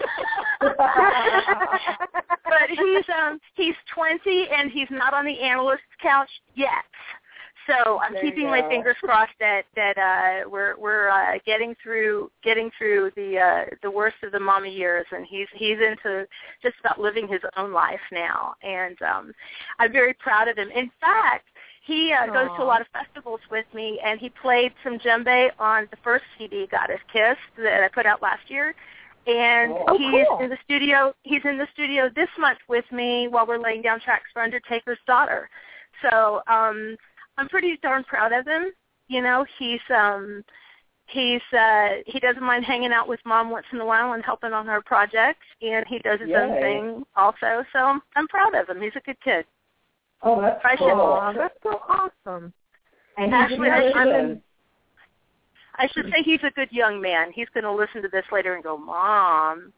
Speaker 4: but he's 20, and he's not on the analyst's couch yet. So I'm keeping my fingers crossed that we're getting through the worst of the mama years, and he's into just about living his own life now, and I'm very proud of him. In fact, he goes to a lot of festivals with me, and he played some djembe on the first CD, God Is Kiss, that I put out last year. And he's in the studio. He's in the studio this month with me while we're laying down tracks for Undertaker's Daughter. So I'm pretty darn proud of him. He doesn't mind hanging out with Mom once in a while and helping on her projects, and he does his own thing also. So I'm proud of him. He's a good kid.
Speaker 3: Oh, that's cool.
Speaker 2: That's so awesome.
Speaker 3: And
Speaker 4: actually, I should say he's a good young man. He's going to listen to this later and go, Mom.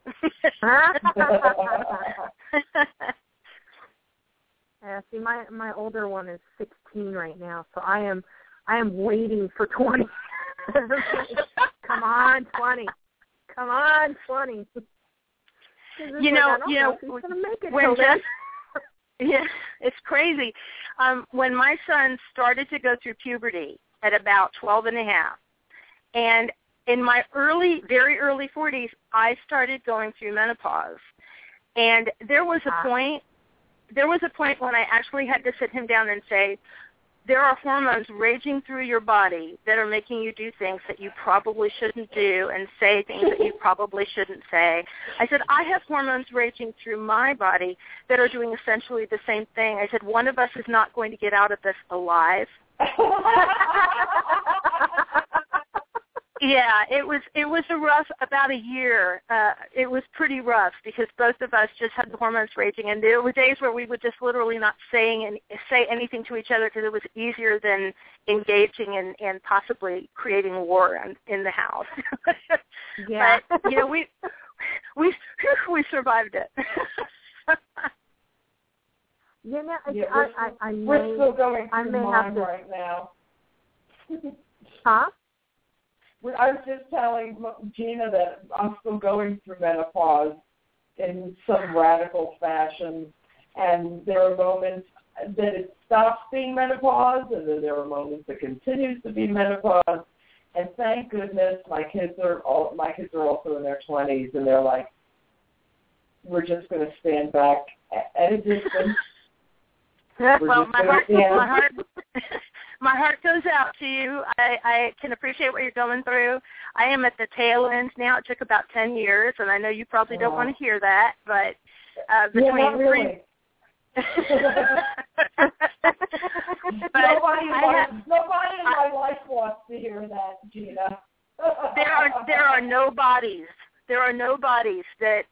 Speaker 2: Yeah, see, my older one is 16 right now, so I am waiting for 20. Come on, 20. Come on, 20.
Speaker 4: You know,
Speaker 2: who's gonna make it
Speaker 4: when Jeff, yeah, it's crazy. When my son started to go through puberty at about 12 and a half, and in my very early 40s, I started going through menopause. And there was a point when I actually had to sit him down and say, there are hormones raging through your body that are making you do things that you probably shouldn't do and say things that you probably shouldn't say. I said, I have hormones raging through my body that are doing essentially the same thing. I said, one of us is not going to get out of this alive. Yeah, it was a rough, about a year. It was pretty rough because both of us just had the hormones raging, and there were days where we would just literally not say anything to each other because it was easier than engaging and possibly creating war in the house.
Speaker 2: Yeah,
Speaker 4: but we survived it.
Speaker 3: We're still going through mine right now.
Speaker 2: Huh?
Speaker 3: I was just telling Gina that I'm still going through menopause in some radical fashion, and there are moments that it stops being menopause, and then there are moments that continues to be menopause. And thank goodness my kids are also in their 20s, and they're like, we're just going to stand back at a distance.
Speaker 4: Well, my heart goes out to you. I can appreciate what you're going through. I am at the tail end now. It took about 10 years, and I know you probably don't want to hear that, but between
Speaker 3: not really. Nobody in my life wants to hear that, Gina.
Speaker 4: There are no bodies. There are no bodies that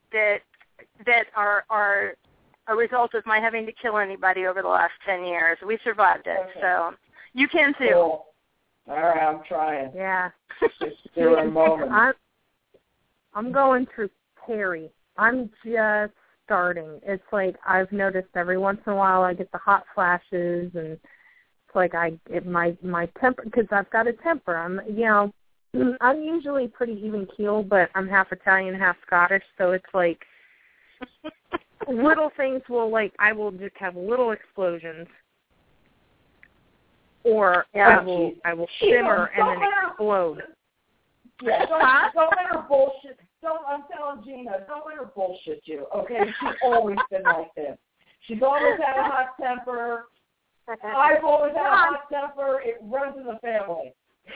Speaker 4: are a result of my having to kill anybody over the last 10 years. We survived it, so you can too.
Speaker 3: Cool. All right, I'm trying.
Speaker 2: Yeah.
Speaker 3: There are moments.
Speaker 2: I'm going through Perry. I'm just starting. It's like I've noticed every once in a while I get the hot flashes, and it's like my temper, because I've got a temper. I'm usually pretty even keeled, but I'm half Italian, half Scottish, so it's like little things I will just have little explosions, or I will simmer and then explode.
Speaker 3: Yeah, don't let her bullshit. I'm telling Gina, don't let her bullshit you, okay? She's always been like this. She's always had a hot temper. I've always had a hot temper. It runs in the family.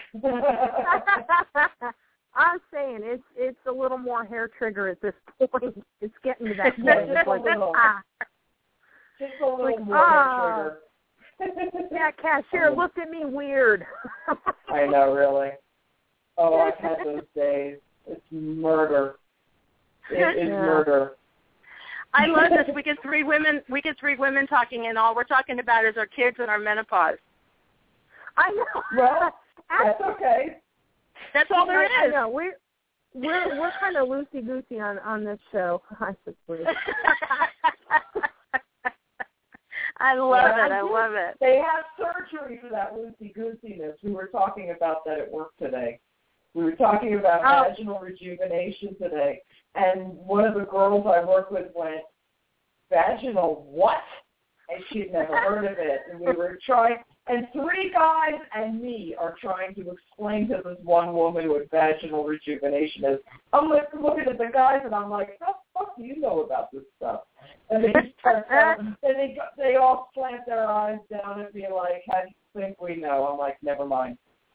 Speaker 2: I'm saying it's a little more hair trigger at this point. It's getting to that point.
Speaker 3: Just a little. Just a little more hair trigger.
Speaker 2: That cashier looked at me weird.
Speaker 3: I know, really. Oh, I've had those days. It's murder. It is murder.
Speaker 4: I love this. We get three women talking, and all we're talking about is our kids and our menopause.
Speaker 2: I know.
Speaker 3: Well, that's okay.
Speaker 4: That's all there is.
Speaker 2: I know. We're kind of loosey goosey on this show, I suppose.
Speaker 4: I love it. I love it.
Speaker 3: They have surgery for that loosey goosiness. We were talking about that at work today. We were talking about vaginal rejuvenation today, and one of the girls I work with went, vaginal what? And she'd never heard of it. And we were trying, and 3 guys and me are trying to explain to this one woman what vaginal rejuvenation is. I'm looking at the guys, and I'm like, how the fuck do you know about this stuff? And they just they all slant their eyes down at me like, how do you think we know? I'm like, never mind.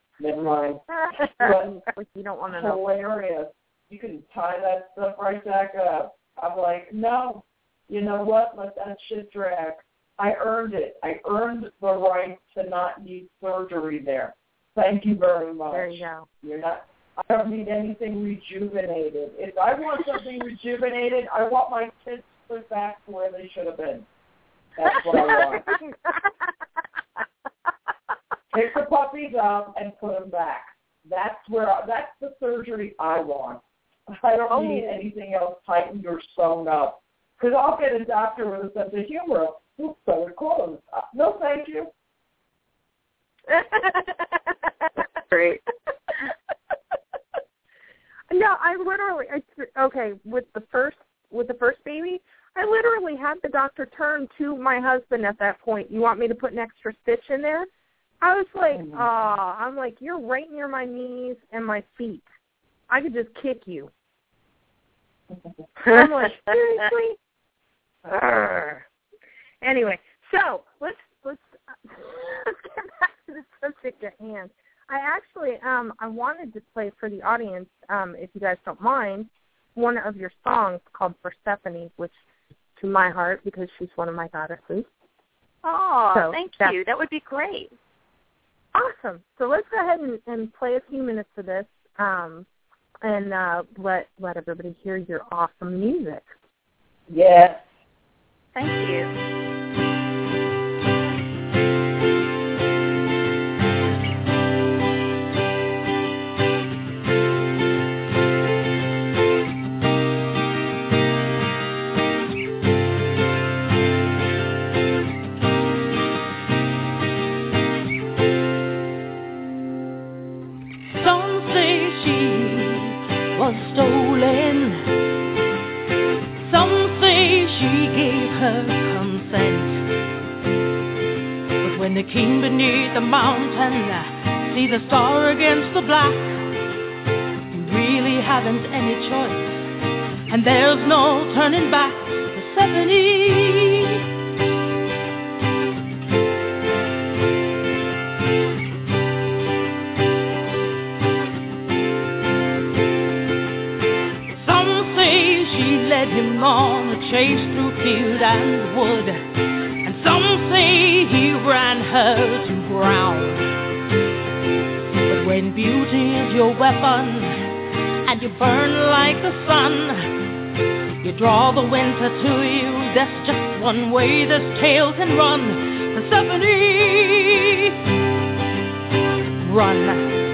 Speaker 3: But
Speaker 2: you don't want to know.
Speaker 3: Hilarious. You can tie that stuff right back up. I'm like, no. You know what? Let that shit drag. I earned it. I earned the right to not need surgery there. Thank you very much.
Speaker 2: There you go.
Speaker 3: I don't need anything rejuvenated. If I want something rejuvenated, I want my kids put back to where they should have been. That's what I want. Pick the puppies up and put them back. That's the surgery I want. I don't need anything else tightened or sewn up. Because I'll get a doctor with a sense of humor. Oops, sew it closed. No, thank you.
Speaker 4: Great.
Speaker 2: No, I literally, okay, with the first baby, I literally had the doctor turn to my husband at that point. You want me to put an extra stitch in there? I was like, I'm like, you're right near my knees and my feet. I could just kick you. I'm like, seriously? Anyway, so let's get back to the subject at hand. I actually I wanted to play for the audience, if you guys don't mind, one of your songs called Persephone, which to my heart because she's one of my goddesses.
Speaker 4: Oh, so thank you. That would be great.
Speaker 2: Awesome. So let's go ahead and play a few minutes of this, and let everybody hear your awesome music.
Speaker 3: Yes.
Speaker 4: Thank you.
Speaker 5: Stolen. Some say she gave her consent. But when the king beneath the mountain sees the star against the black, you really haven't any choice, and there's no turning back. Persephone. Him on a chase through field and wood, and some say he ran her to ground. But when beauty is your weapon and you burn like the sun, you draw the winter to you. There's just one way this tale can run. Persephone, run.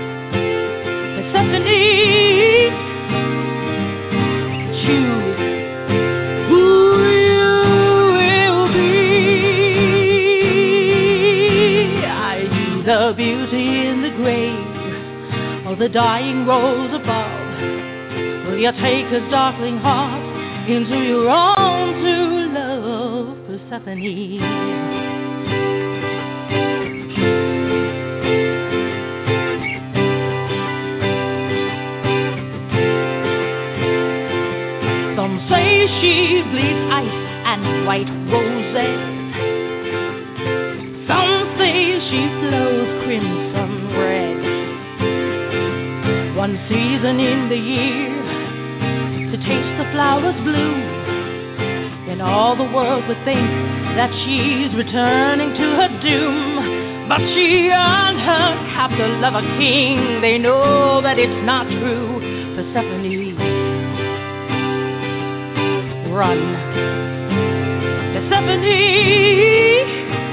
Speaker 5: Persephone, choose. The beauty in the grave, or the dying rose above? Will you take his darkling heart into your own to love, Persephone? Some say she bleeds ice and white roses. Some say she flows crimson red. One season in the year to taste the flowers bloom, then all the world would think that she's returning to her doom. But she earned her capital of a king. They know that it's not true. Persephone, run. Persephone,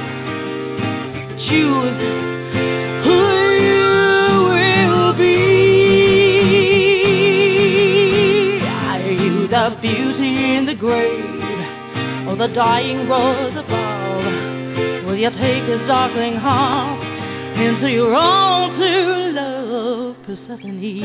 Speaker 5: choose who you will be. Are you the beauty in the grave, or the dying rose above? Will you take his darkling heart into your own to love, Persephone?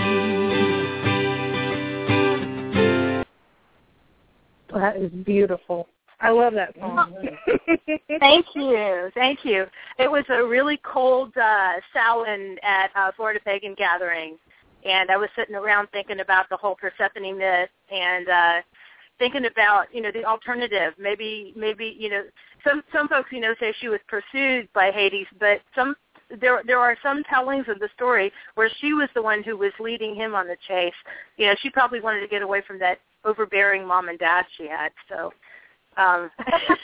Speaker 2: That is beautiful. I love that song.
Speaker 4: Thank you. It was a really cold Samhain at Florida Pagan Gathering, and I was sitting around thinking about the whole Persephone myth and thinking about, the alternative. Maybe some folks, say she was pursued by Hades, but there are some tellings of the story where she was the one who was leading him on the chase. She probably wanted to get away from that overbearing mom and dad she had, so. But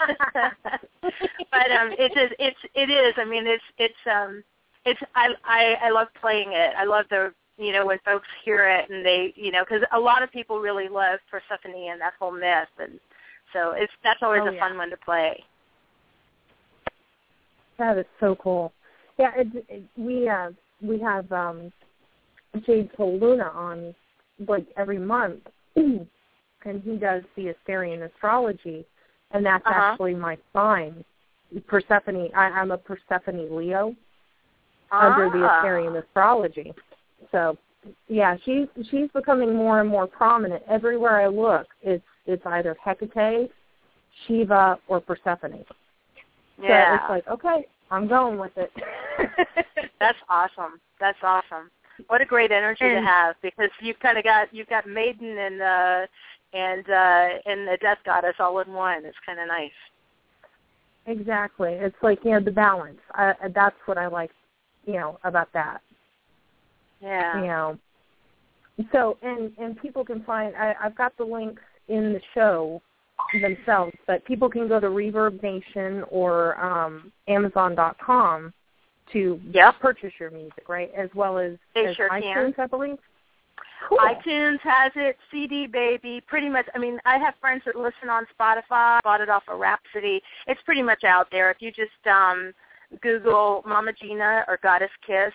Speaker 4: it is. I mean, it's. I love playing it. I love when folks hear it and they, because a lot of people really love Persephone and that whole myth, and so that's always a fun one to play.
Speaker 2: That is so cool. Yeah, we have Jade Luna on like every month, and he does the Asterian astrology. And that's actually my sign, Persephone. I'm a Persephone Leo under the Asterian astrology. So, yeah, she's becoming more and more prominent. Everywhere I look, it's either Hecate, Shiva, or Persephone.
Speaker 4: Yeah.
Speaker 2: So it's like, okay, I'm going with it.
Speaker 4: That's awesome. That's awesome. What a great energy to have, because you've got Maiden and the Death Goddess all in one. It's kind of nice.
Speaker 2: Exactly. It's like, the balance. That's what I like, about that.
Speaker 4: Yeah.
Speaker 2: So, and people can find, I've got the links in the show themselves, but people can go to Reverb Nation or Amazon.com to purchase your music, right? As well as,
Speaker 4: sure
Speaker 2: iTunes,
Speaker 4: can.
Speaker 2: I believe. Cool.
Speaker 4: iTunes has it, CD Baby, pretty much. I mean, I have friends that listen on Spotify, bought it off of Rhapsody. It's pretty much out there. If you just Google Mama Gina or Goddess Kiss,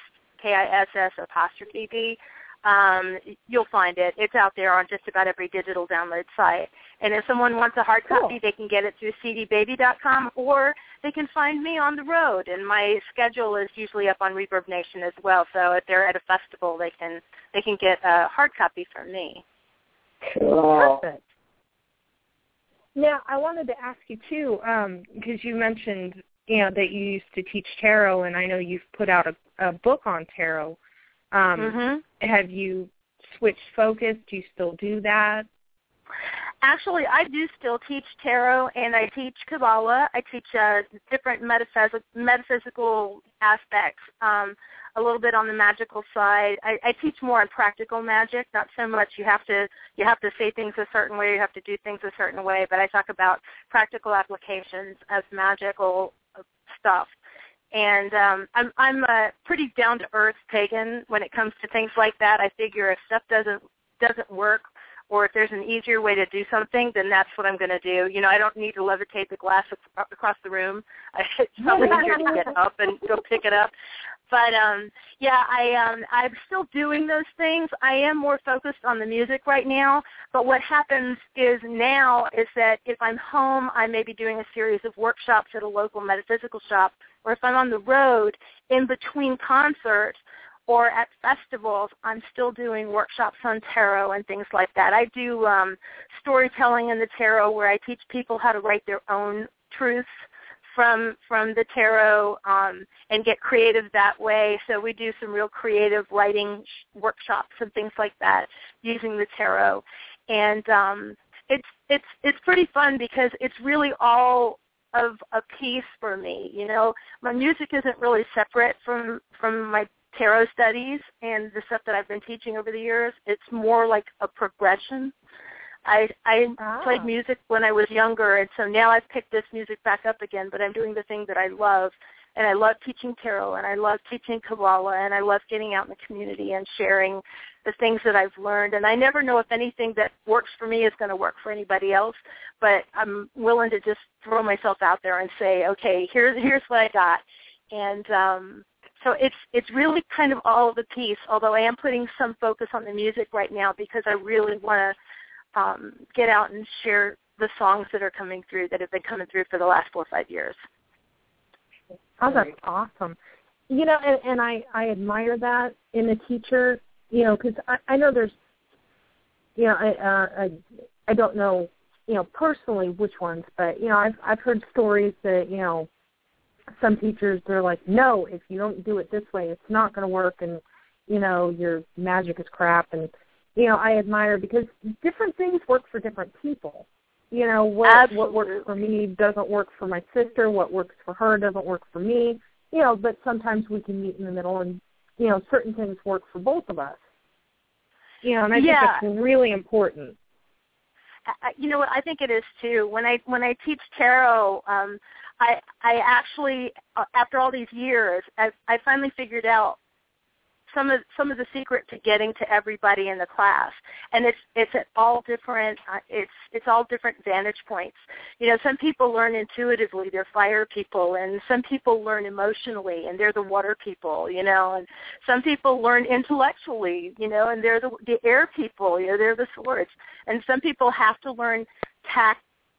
Speaker 4: KISS''D, you'll find it. It's out there on just about every digital download site. And if someone wants a hard copy, they can get it through cdbaby.com, or they can find me on the road. And my schedule is usually up on Reverb Nation as well. So if they're at a festival, they can get a hard copy from me.
Speaker 3: Cool.
Speaker 2: Perfect. Now, I wanted to ask you, too, because you mentioned, that you used to teach tarot, and I know you've put out a book on tarot. Have you switched focus? Do you still do that?
Speaker 4: Actually, I do still teach tarot, and I teach Kabbalah. I teach different metaphysical aspects, a little bit on the magical side. I teach more on practical magic, not so much you have to say things a certain way, you have to do things a certain way, but I talk about practical applications of magical stuff. And I'm a pretty down-to-earth pagan when it comes to things like that. I figure if stuff doesn't work, or if there's an easier way to do something, then that's what I'm going to do. I don't need to levitate the glass across the room. It's probably easier to get up and go pick it up. But, I'm still doing those things. I am more focused on the music right now. But what happens is that if I'm home, I may be doing a series of workshops at a local metaphysical shop, or if I'm on the road in between concerts or at festivals, I'm still doing workshops on tarot and things like that. I do storytelling in the tarot, where I teach people how to write their own truths from the tarot and get creative that way. So we do some real creative writing workshops and things like that using the tarot. And it's pretty fun, because it's really all of a piece for me. My music isn't really separate from my tarot studies and the stuff that I've been teaching over the years. It's more like a progression. I played music when I was younger, and so now I've picked this music back up again, but I'm doing the thing that I love, and I love teaching tarot, and I love teaching Kabbalah, and I love getting out in the community and sharing the things that I've learned. And I never know if anything that works for me is going to work for anybody else, but I'm willing to just throw myself out there and say, okay, here's what I got. And so it's really kind of all of the piece, although I am putting some focus on the music right now, because I really want to get out and share the songs that are coming through, that have been coming through for the last 4 or 5 years.
Speaker 2: Oh, that's awesome. And I admire that in a teacher, because I know there's, I don't know, personally which ones, but, I've heard stories that, some teachers, they're like, no, if you don't do it this way, it's not going to work, and, your magic is crap. And, I admire, because different things work for different people. What works for me doesn't work for my sister. What works for her doesn't work for me. But sometimes we can meet in the middle, and, certain things work for both of us. And I think that's really important.
Speaker 4: You know what, I think it is too. When I teach tarot, I actually, after all these years, I finally figured out some of the secret to getting to everybody in the class, and it's at all different it's all different vantage points. Some people learn intuitively, they're fire people, and some people learn emotionally, and they're the water people, and some people learn intellectually, and they're the air people, they're the swords, and some people have to learn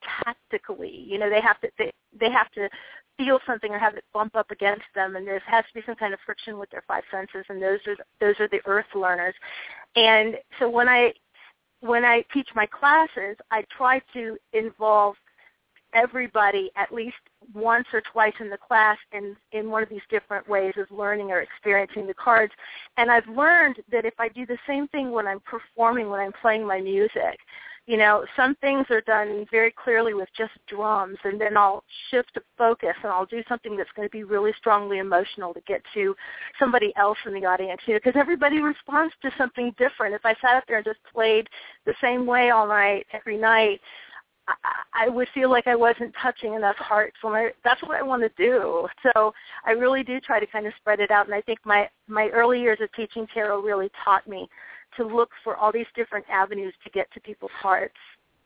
Speaker 4: tactically. They have to feel something or have it bump up against them, and there has to be some kind of friction with their five senses, and those are the earth learners. And so when I teach my classes, I try to involve everybody at least once or twice in the class in one of these different ways of learning or experiencing the cards. And I've learned that if I do the same thing when I'm performing, when I'm playing my music, some things are done very clearly with just drums, and then I'll shift the focus and I'll do something that's going to be really strongly emotional to get to somebody else in the audience, because everybody responds to something different. If I sat up there and just played the same way all night, every night, I would feel like I wasn't touching enough hearts. That's what I want to do. So I really do try to kind of spread it out, and I think my early years of teaching tarot really taught me to look for all these different avenues to get to people's hearts.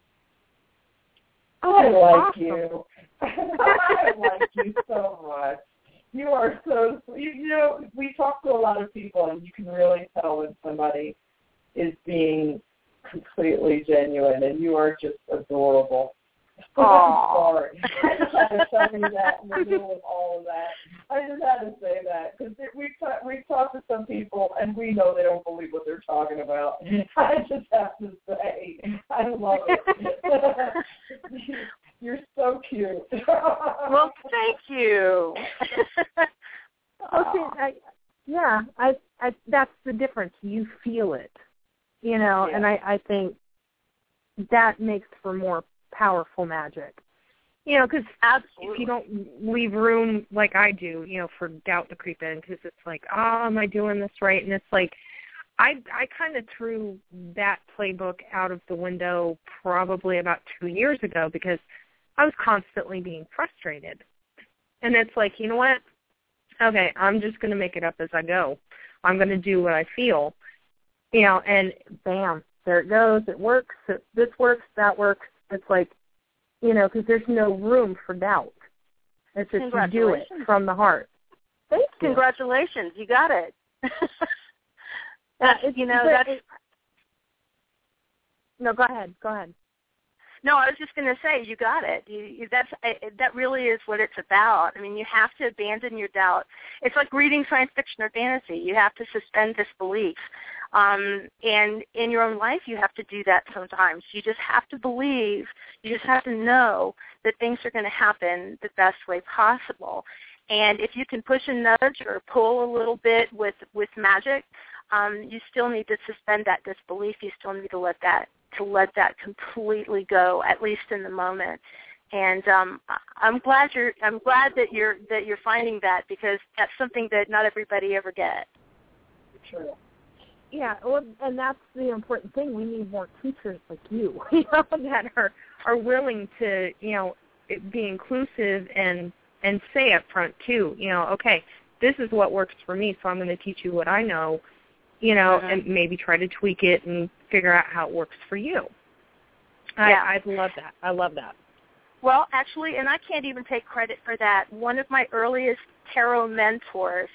Speaker 3: I like you. I like you so much. You are so, we talk to a lot of people, and you can really tell when somebody is being completely genuine, and you are just adorable. I'm sorry. I just had to tell you that in the middle of all of that. I just had to say that because we've talked to some people, and we know they don't believe what they're talking about. I just have to say, I love it. You're so cute.
Speaker 4: Well, thank you.
Speaker 2: Okay, I that's the difference. You feel it, and I think that makes for more powerful magic. Because if you don't leave room like I do, for doubt to creep in, because it's like, am I doing this right? And it's like, I kind of threw that playbook out of the window probably about 2 years ago because I was constantly being frustrated. And it's like, you know what? Okay, I'm just going to make it up as I go. I'm going to do what I feel, and bam, there it goes. It works. This works. That works. It's like, because there's no room for doubt. It's just you do it from the heart.
Speaker 4: Thank you. Congratulations. You got it.
Speaker 2: No, go ahead.
Speaker 4: No, I was just going to say, you got it. That really is what it's about. I mean, you have to abandon your doubt. It's like reading science fiction or fantasy. You have to suspend disbelief. And in your own life, you have to do that sometimes. You just have to believe. You just have to know that things are going to happen the best way possible. And if you can push a nudge or pull a little bit with magic, you still need to suspend that disbelief. You still need to let that completely go, at least in the moment. And I'm glad that you're finding that, because that's something that not everybody ever gets.
Speaker 3: True.
Speaker 2: Yeah, well, and that's the important thing. We need more teachers like you, that are willing to, be inclusive and say up front too, okay, this is what works for me, so I'm going to teach you what I know, and maybe try to tweak it and figure out how it works for you. I love that. I love that.
Speaker 4: Well, actually, and I can't even take credit for that. One of my earliest tarot mentors,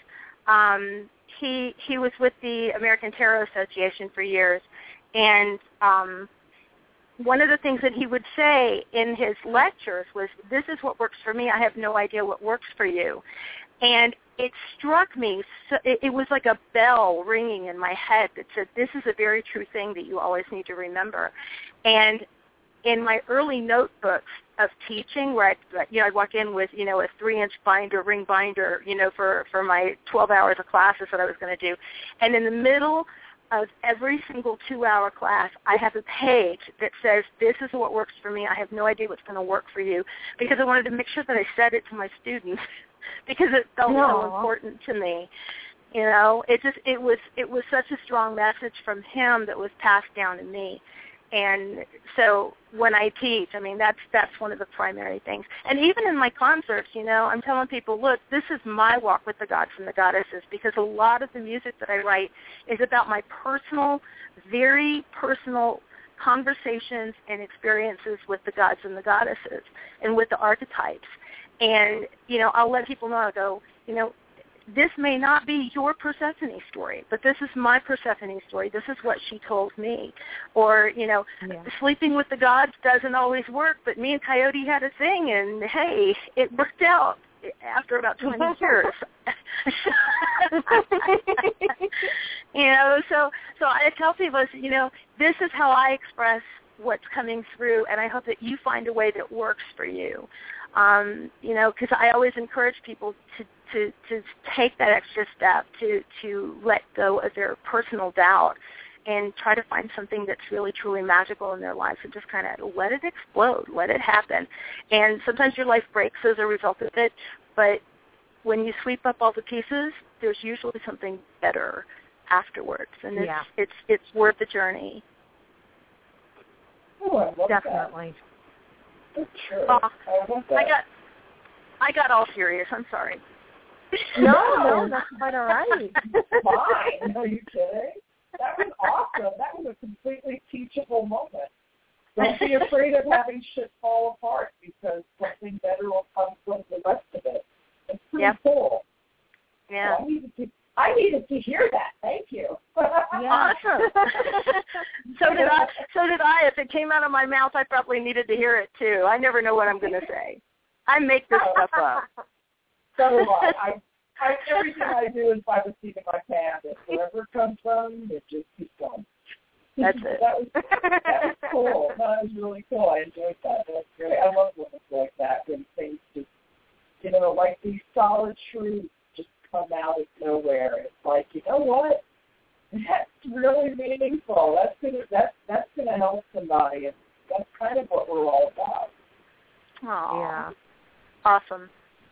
Speaker 4: he was with the American Tarot Association for years, and one of the things that he would say in his lectures was, this is what works for me. I have no idea what works for you. And it struck me, so it was like a bell ringing in my head that said, this is a very true thing that you always need to remember. And in my early notebooks of teaching, where I'd walk in with, a 3-inch binder, ring binder, for my 12 hours of classes that I was going to do. And in the middle of every single 2-hour class, I have a page that says, this is what works for me. I have no idea what's going to work for you, because I wanted to make sure that I said it to my students, because it felt so important to me. It was such a strong message from him that was passed down to me. And so when I teach, I mean, that's one of the primary things. And even in my concerts, I'm telling people, look, this is my walk with the gods and the goddesses, because a lot of the music that I write is about my personal, very personal conversations and experiences with the gods and the goddesses and with the archetypes. And, I'll let people know, I go, this may not be your Persephone story, but this is my Persephone story. This is what she told me. Or, sleeping with the gods doesn't always work, but me and Coyote had a thing, and, hey, it worked out after about 20 years. So I tell people, this is how I express what's coming through, and I hope that you find a way that works for you. Because I always encourage people to take that extra step to let go of their personal doubt and try to find something that's really, truly magical in their lives and just kind of let it explode, let it happen. And sometimes your life breaks as a result of it, but when you sweep up all the pieces, there's usually something better afterwards, and it's worth the journey.
Speaker 3: Oh, I love
Speaker 2: Definitely.
Speaker 3: That. Sure.
Speaker 4: I got all serious. I'm sorry.
Speaker 2: No, that's quite all right.
Speaker 3: Fine. Are you kidding? That was awesome. That was a completely teachable moment. Don't be afraid of having shit fall apart because something better will come from the rest of it. It's pretty cool.
Speaker 4: Yeah.
Speaker 3: So I needed to hear that. Thank you.
Speaker 4: Awesome. So did I. If it came out of my mouth, I probably needed to hear it too. I never know what I'm going to say. I make this stuff up.
Speaker 3: So do I. Everything I do is by the seat of my pants. Wherever it comes from, it just keeps going.
Speaker 4: That's it.
Speaker 3: That was cool. That was really cool. I enjoyed that. That's great. I love when it's like that, when things just, like these solid truths just come out of nowhere. It's like, you know what? That's really meaningful. That's gonna help somebody. And that's kind of what we're all about.
Speaker 4: Oh,
Speaker 2: yeah,
Speaker 4: awesome.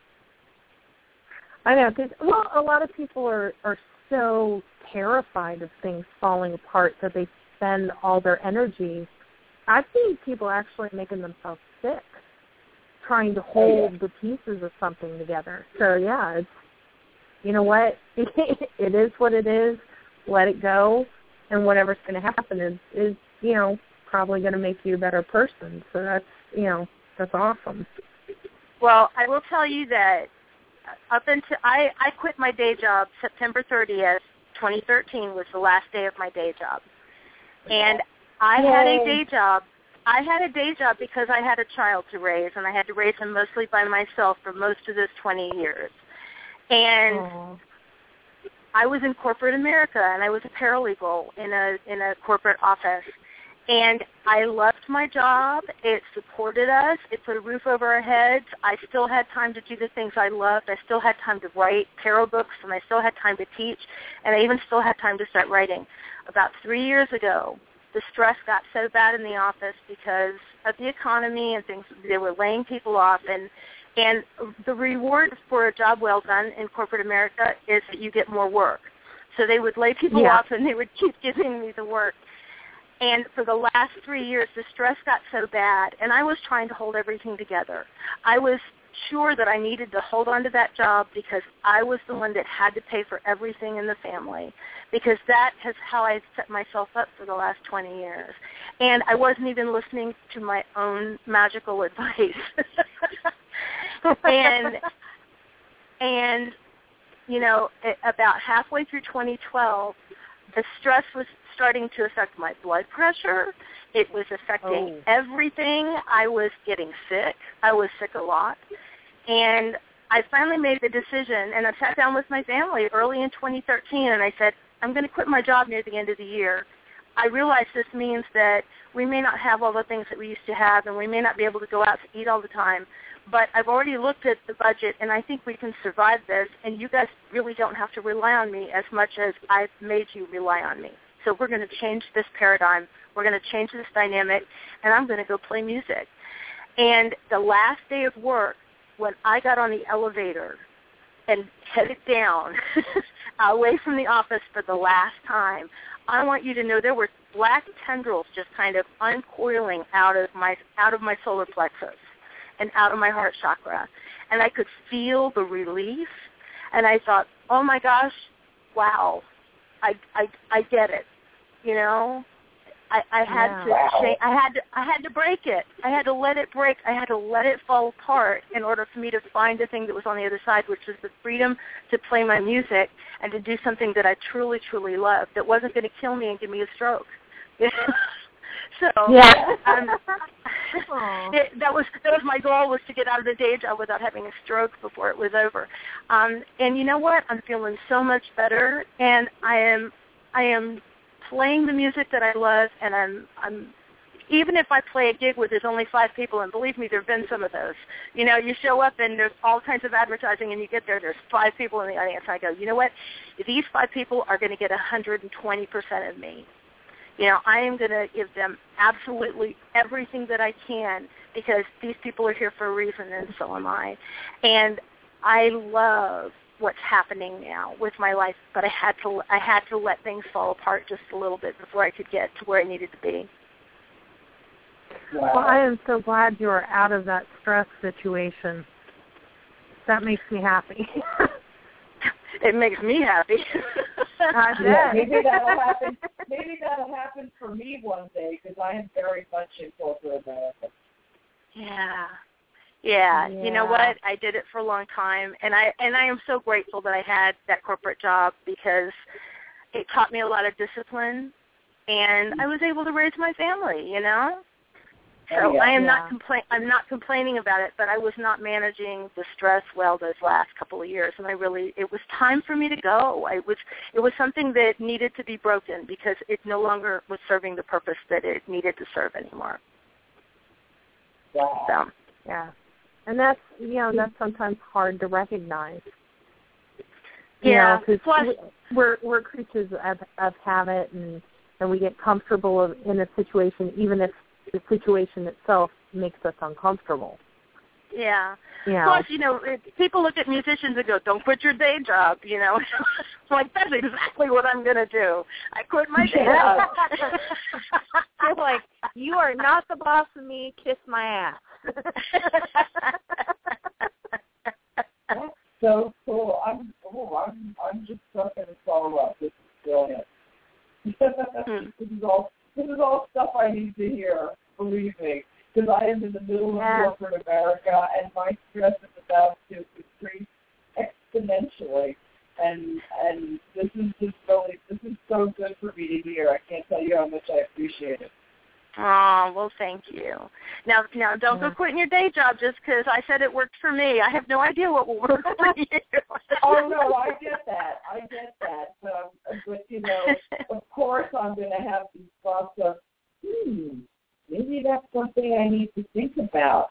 Speaker 2: I know, because a lot of people are so terrified of things falling apart that they spend all their energy. I've seen people actually making themselves sick trying to hold the pieces of something together. So yeah, it's, you know what, it is what it is. Let it go, and whatever's going to happen is probably going to make you a better person. So that's awesome.
Speaker 4: Well, I will tell you that up until I quit my day job September 30th, 2013 was the last day of my day job. And I had a day job. I had a day job because I had a child to raise, and I had to raise him mostly by myself for most of this 20 years. And I was in corporate America, and I was a paralegal in a corporate office. And I loved my job. It supported us. It put a roof over our heads. I still had time to do the things I loved. I still had time to write tarot books, and I still had time to teach, and I even still had time to start writing. About 3 years ago, the stress got so bad in the office because of the economy and things. They were laying people off, and the reward for a job well done in corporate America is that you get more work. So they would lay people off, and they would keep giving me the work. And for the last 3 years, the stress got so bad, and I was trying to hold everything together. I was sure that I needed to hold on to that job because I was the one that had to pay for everything in the family, because that is how I set myself up for the last 20 years. And I wasn't even listening to my own magical advice. and about halfway through 2012, the stress was starting to affect my blood pressure. It was affecting everything. I was getting sick. I was sick a lot. And I finally made the decision, and I sat down with my family early in 2013, and I said, I'm going to quit my job near the end of the year. I realize this means that we may not have all the things that we used to have, and we may not be able to go out to eat all the time, but I've already looked at the budget, and I think we can survive this, and you guys really don't have to rely on me as much as I've made you rely on me. So we're going to change this paradigm. We're going to change this dynamic, and I'm going to go play music. And the last day of work, when I got on the elevator and headed down away from the office for the last time, I want you to know there were black tendrils just kind of uncoiling out of my solar plexus and out of my heart chakra. And I could feel the relief, and I thought, oh my gosh, wow, I get it, I had to I had to break it. I had to let it break. I had to let it fall apart in order for me to find the thing that was on the other side, which was the freedom to play my music and to do something that I truly, truly loved that wasn't going to kill me and give me a stroke. So
Speaker 2: yeah.
Speaker 4: that was my goal, was to get out of the day job without having a stroke before it was over. And you know what? I'm feeling so much better, and I am playing the music that I love, and I'm even if I play a gig where there's only 5 people, and believe me, there have been some of those. You know, you show up and there's all kinds of advertising, and you get there's 5 people in the audience. And I go, you know what? These 5 people are going to get 120% of me. You know, I am going to give them absolutely everything that I can, because these people are here for a reason, and so am I. And I love what's happening now with my life, but I had to let things fall apart just a little bit before I could get to where I needed to be.
Speaker 2: Wow. Well, I am so glad you are out of that stress situation. That makes me happy.
Speaker 4: It makes me happy.
Speaker 3: Yeah, maybe that'll happen. Maybe that'll happen for me one day, because I am very much in corporate America.
Speaker 4: Yeah. You know what? I did it for a long time, and I am so grateful that I had that corporate job, because it taught me a lot of discipline, and I was able to raise my family. You know. So I'm not complaining about it, but I was not managing the stress well those last couple of years, and it was time for me to go. It was something that needed to be broken, because it no longer was serving the purpose that it needed to serve anymore.
Speaker 3: Wow.
Speaker 4: So.
Speaker 2: Yeah. And that's sometimes hard to recognize.
Speaker 4: Because
Speaker 2: we're creatures of habit, and we get comfortable in a situation, even if the situation itself makes us uncomfortable.
Speaker 4: Yeah. Plus, people look at musicians and go, "Don't quit your day job." You know, like, that's exactly what I'm going to do. I quit my day job.
Speaker 2: You're like, you are not the boss of me. Kiss my ass.
Speaker 3: That's so cool. I'm just sucking this all up. This is brilliant. This is all stuff I need to hear, believe me, because I am in the middle of corporate America, and my stress is about to increase exponentially. And this is so good for me to hear. I can't tell you how much I appreciate it.
Speaker 4: Oh, well, thank you. Now, don't go quitting your day job just because I said it worked for me. I have no idea what will work for you.
Speaker 3: Oh, no, I get that. But, of course I'm going to have these thoughts of, maybe that's something I need to think about.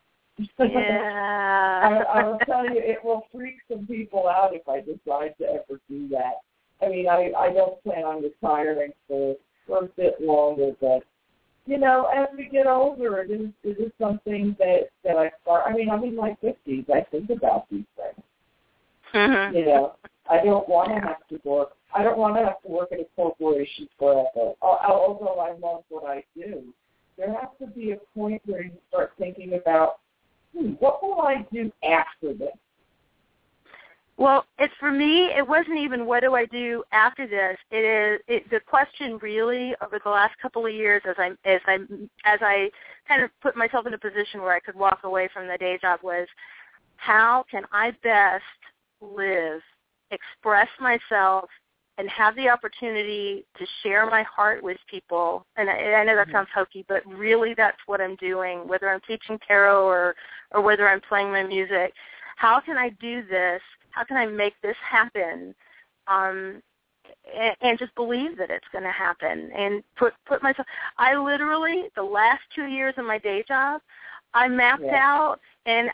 Speaker 4: Yeah.
Speaker 3: I'll tell you, it will freak some people out if I decide to ever do that. I mean, I don't plan on retiring for a bit longer, but as we get older, it is something that I start. I mean, I'm in my 50s. I think about these things.
Speaker 4: Mm-hmm.
Speaker 3: I don't want to have to work. I don't want to have to work at a corporation forever. Although I love what I do, there has to be a point where you start thinking about, what will I do after this?
Speaker 4: Well, for me, it wasn't even what do I do after this. The question really over the last couple of years, as I kind of put myself in a position where I could walk away from the day job, was how can I best live, express myself, and have the opportunity to share my heart with people. And I know that sounds hokey, but really that's what I'm doing, whether I'm teaching tarot or whether I'm playing my music. How can I do this? How can I make this happen? And just believe that it's going to happen, and put myself. I literally, the last 2 years of my day job, I mapped out, and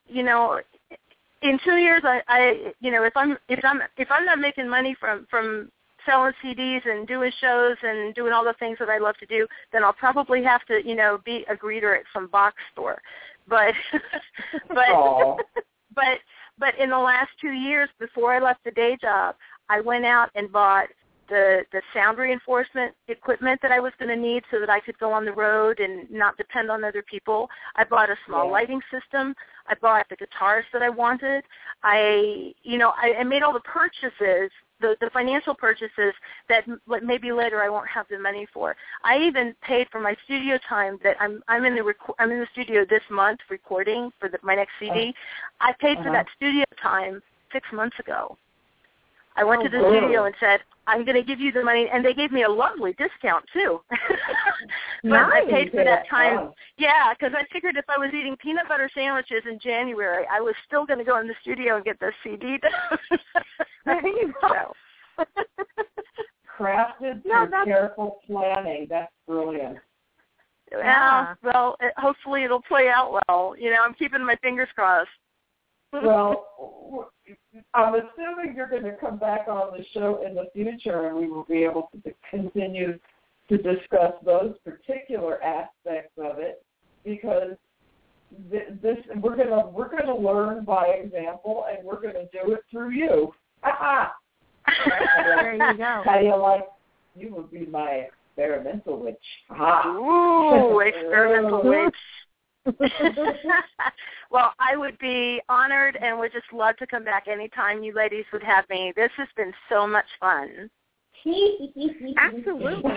Speaker 4: in 2 years, if I'm not making money from selling CDs and doing shows and doing all the things that I love to do, then I'll probably have to be a greeter at some box store. But But in the last 2 years, before I left the day job, I went out and bought the sound reinforcement equipment that I was going to need so that I could go on the road and not depend on other people. I bought a small lighting system. I bought the guitars that I wanted. I made all the purchases the financial purchases that maybe later I won't have the money for. I even paid for my studio time that I'm in the studio this month recording for my next CD. I paid for that studio time 6 months ago. I went to the studio and said, I'm going to give you the money, and they gave me a lovely discount, too. But I paid for that time. Yeah, because I figured if I was eating peanut butter sandwiches in January, I was still going to go in the studio and get the CD done.
Speaker 2: There you go.
Speaker 3: Crafted through careful planning. That's brilliant.
Speaker 4: Yeah, well, hopefully it'll play out well. I'm keeping my fingers crossed.
Speaker 3: Well, I'm assuming you're going to come back on the show in the future, and we will be able to continue to discuss those particular aspects of it, because we're going to learn by example, and we're going to do it through you.
Speaker 2: There you go.
Speaker 3: How do you like? You will be my experimental witch.
Speaker 4: Ooh, experimental witch. Well, I would be honored and would just love to come back anytime you ladies would have me. This has been so much fun.
Speaker 2: Absolutely.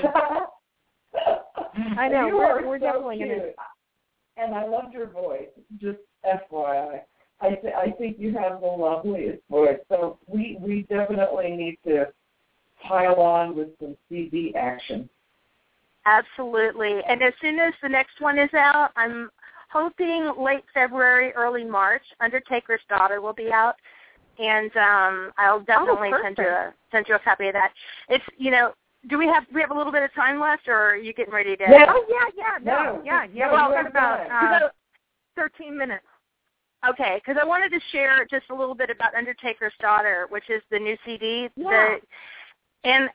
Speaker 2: I know. We're definitely going to.
Speaker 3: And I loved your voice, just FYI. I think you have the loveliest voice. So we definitely need to pile on with some CD action.
Speaker 4: Absolutely. And as soon as the next one is out, I'm hoping late February, early March, Undertaker's Daughter will be out, and I'll definitely send you a copy of that. It's do we have a little bit of time left, or are you getting ready to?
Speaker 2: Yeah. Well, we've got about 13 minutes.
Speaker 4: Okay, because I wanted to share just a little bit about Undertaker's Daughter, which is the new CD.
Speaker 2: Yeah.
Speaker 4: And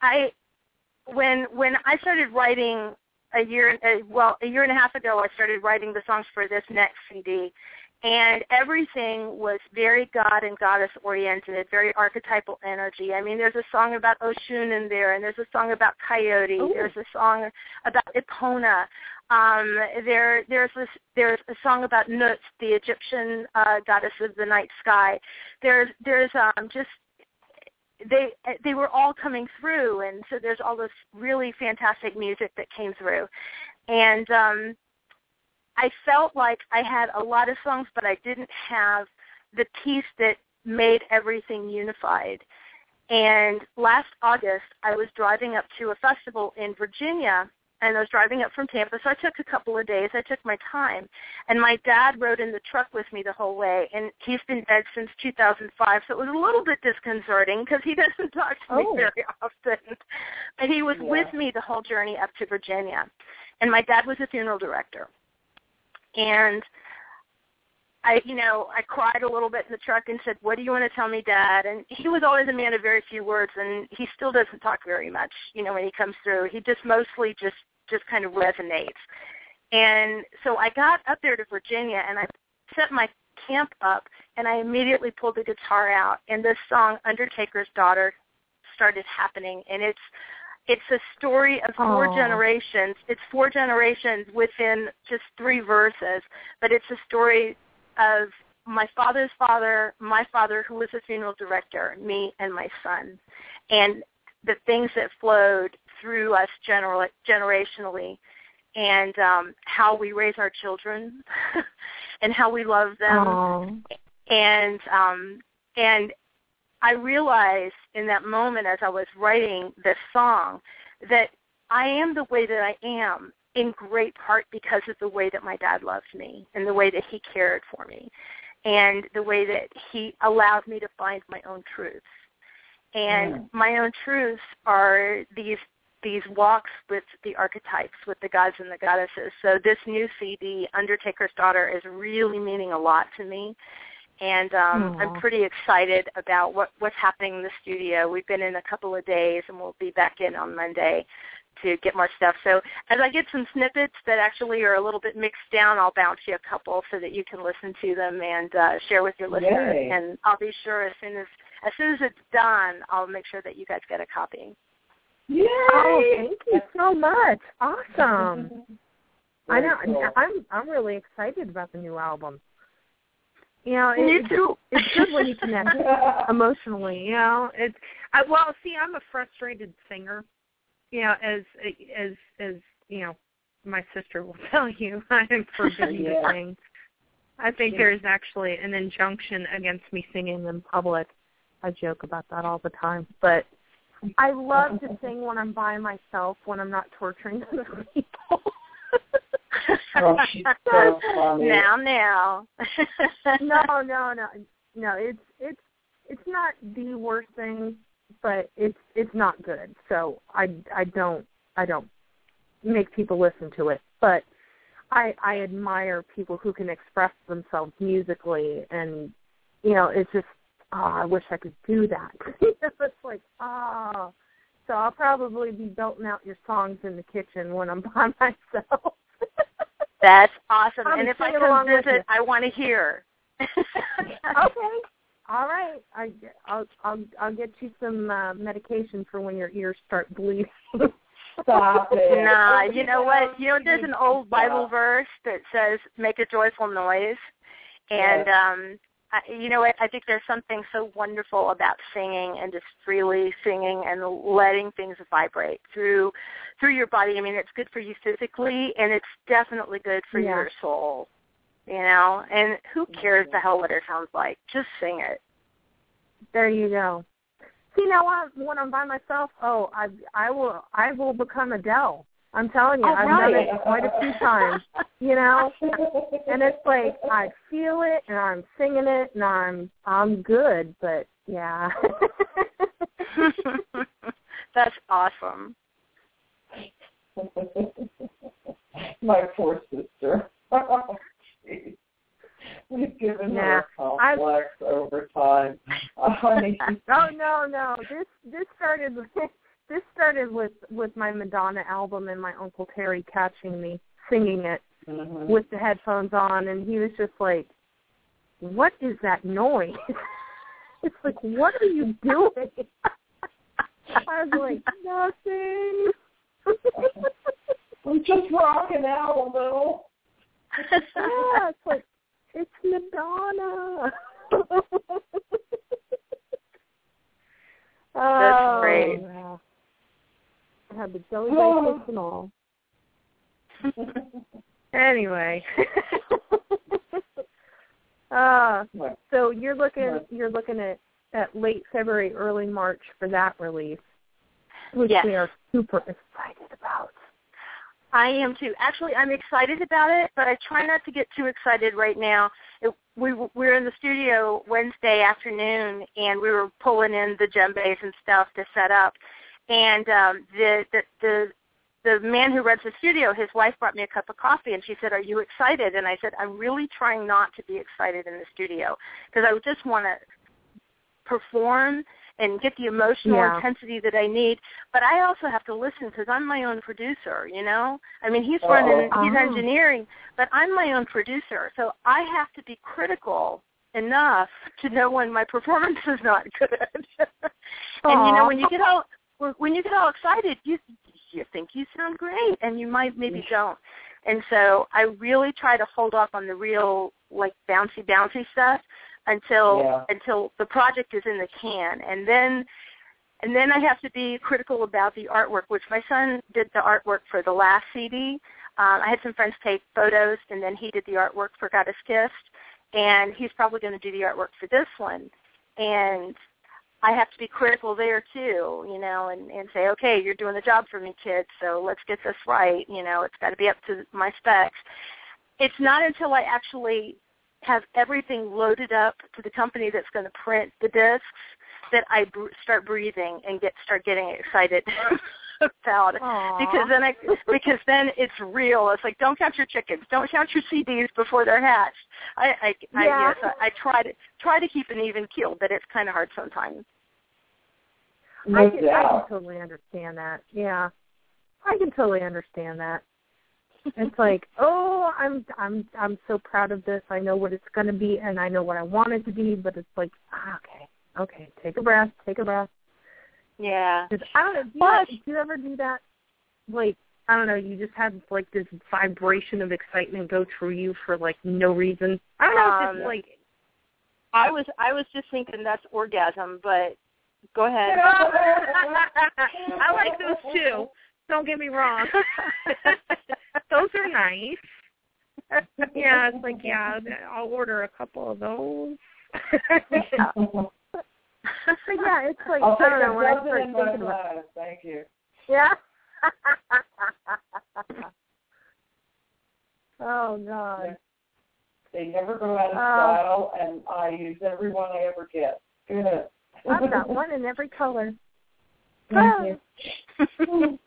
Speaker 4: when I started writing a year and a half ago, I started writing the songs for this next CD, and everything was very God and Goddess oriented, very archetypal energy. I mean, there's a song about Oshun in there, and there's a song about Coyote. Ooh. There's a song about Epona. There's a song about Nut, the Egyptian goddess of the night sky. There's just they were all coming through, and so there's all this really fantastic music that came through. And I felt like I had a lot of songs, but I didn't have the piece that made everything unified. And last August, I was driving up to a festival in Virginia, and I was driving up from Tampa, so I took a couple of days. I took my time. And my dad rode in the truck with me the whole way, and he's been dead since 2005, so it was a little bit disconcerting because he doesn't talk to me very often. But he was with me the whole journey up to Virginia. And my dad was a funeral director. And I cried a little bit in the truck and said, "What do you want to tell me, Dad?" And he was always a man of very few words, and he still doesn't talk very much, when he comes through. He just mostly just kind of resonates. And so I got up there to Virginia, and I set my camp up, and I immediately pulled the guitar out, and this song, Undertaker's Daughter, started happening. And it's a story of 4 generations. It's 4 generations within just 3 verses, but it's a story of my father's father, my father, who was a funeral director, me, and my son, and the things that flowed through us generationally, and how we raise our children and how we love them. And I realized in that moment as I was writing this song that I am the way that I am in great part because of the way that my dad loved me and the way that he cared for me and the way that he allowed me to find my own truths. And my own truths are these walks with the archetypes, with the gods and the goddesses. So this new CD, Undertaker's Daughter, is really meaning a lot to me. And I'm pretty excited about what's happening in the studio. We've been in a couple of days, and we'll be back in on Monday to get more stuff. So as I get some snippets that actually are a little bit mixed down, I'll bounce you a couple so that you can listen to them and share with your listeners.
Speaker 3: Yay.
Speaker 4: And I'll be sure as soon as it's done, I'll make sure that you guys get a copy.
Speaker 2: Yay! Oh, thank you so much. Awesome. I know. I'm really excited about the new album. You know,
Speaker 4: Me too.
Speaker 2: It's good when you connect emotionally. You know, I'm a frustrated singer. You know, as you know, my sister will tell you, I am forbidden to sing. I think there's actually an injunction against me singing in public. I joke about that all the time, but I love to sing when I'm by myself, when I'm not torturing other people.
Speaker 3: Oh, she's so funny.
Speaker 4: Now.
Speaker 2: No. It's not the worst thing, but it's not good. So I don't make people listen to it. But I admire people who can express themselves musically, and you know, it's just I wish I could do that. It's like so I'll probably be belting out your songs in the kitchen when I'm by myself.
Speaker 4: That's awesome. And if I come visit, I want to hear.
Speaker 2: Okay. All right. I'll get you some medication for when your ears start bleeding.
Speaker 3: Stop it.
Speaker 4: Nah, you know what? You know, there's an old Bible verse that says, "Make a joyful noise," and you know what? I think there's something so wonderful about singing and just freely singing and letting things vibrate through your body. I mean, it's good for you physically, and it's definitely good for your soul. You know, and who cares the hell what it sounds like? Just sing it.
Speaker 2: There you go. See, now when I'm by myself, I will become Adele. I'm telling you, I've done it quite a few times, you know, and it's like I feel it and I'm singing it and I'm good, but yeah.
Speaker 4: That's awesome.
Speaker 3: My poor sister. We've given her a complex over time. Honey.
Speaker 2: Oh no! This started with my Madonna album and my Uncle Terry catching me singing it with the headphones on, and he was just like, "What is that noise?" It's like, "What are you doing?" I was like, "Nothing."
Speaker 3: I'm just rocking out a little.
Speaker 2: Yeah, it's like, it's Madonna.
Speaker 4: That's great.
Speaker 2: Yeah. I had the jelly baby and all. Anyway. So you're looking at late February, early March for that release, which we are super excited about.
Speaker 4: I am too. Actually, I'm excited about it, but I try not to get too excited right now. We were in the studio Wednesday afternoon, and we were pulling in the djembes and stuff to set up. And the man who runs the studio, his wife brought me a cup of coffee, and she said, "Are you excited?" And I said, "I'm really trying not to be excited in the studio because I just want to perform and get the emotional intensity that I need. But I also have to listen because I'm my own producer, you know? I mean, he's engineering, but I'm my own producer. So I have to be critical enough to know when my performance is not good." And, you know, when you get all excited, you think you sound great, and you maybe don't. And so I really try to hold off on the real, like, bouncy stuff until the project is in the can, and then I have to be critical about the artwork, which my son did the artwork for the last CD. I had some friends take photos, and then he did the artwork for Goddess Kissed, and he's probably going to do the artwork for this one. And I have to be critical there too, you know, and say, okay, you're doing the job for me, kid, so let's get this right. You know, it's got to be up to my specs. It's not until I actually have everything loaded up to the company that's going to print the discs that I start breathing and start getting excited about it. Because then it's real. It's like, don't count your chickens, don't count your CDs before they're hatched. I try to keep an even keel, but it's kind of hard sometimes.
Speaker 2: I can totally understand that. Yeah, I can totally understand that. It's like, I'm so proud of this. I know what it's going to be, and I know what I want it to be. But it's like, okay, take a breath.
Speaker 4: Yeah.
Speaker 2: I don't know. Do you ever do that? Like, I don't know. You just have like this vibration of excitement go through you for like no reason. I don't know. If it's like
Speaker 4: I was just thinking that's orgasm, but go ahead.
Speaker 2: I like those too. Don't get me wrong. Those are nice. Yeah, it's like, yeah, I'll order a couple of those.
Speaker 4: Yeah.
Speaker 2: But yeah, it's like,
Speaker 3: I'll take
Speaker 2: I don't know, when I start thinking
Speaker 3: about it. Thank you.
Speaker 2: Yeah. Oh, God.
Speaker 3: Yeah. They never go out of style, and I use every one I ever get. Good.
Speaker 2: I've got one in every color.
Speaker 3: Thank you.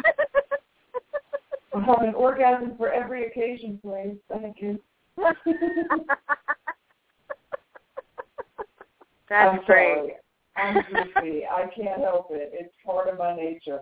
Speaker 3: I'll have an orgasm for every occasion, please. Thank you.
Speaker 4: That's great.
Speaker 3: Sorry. I'm goofy. I can't help it. It's part of my nature.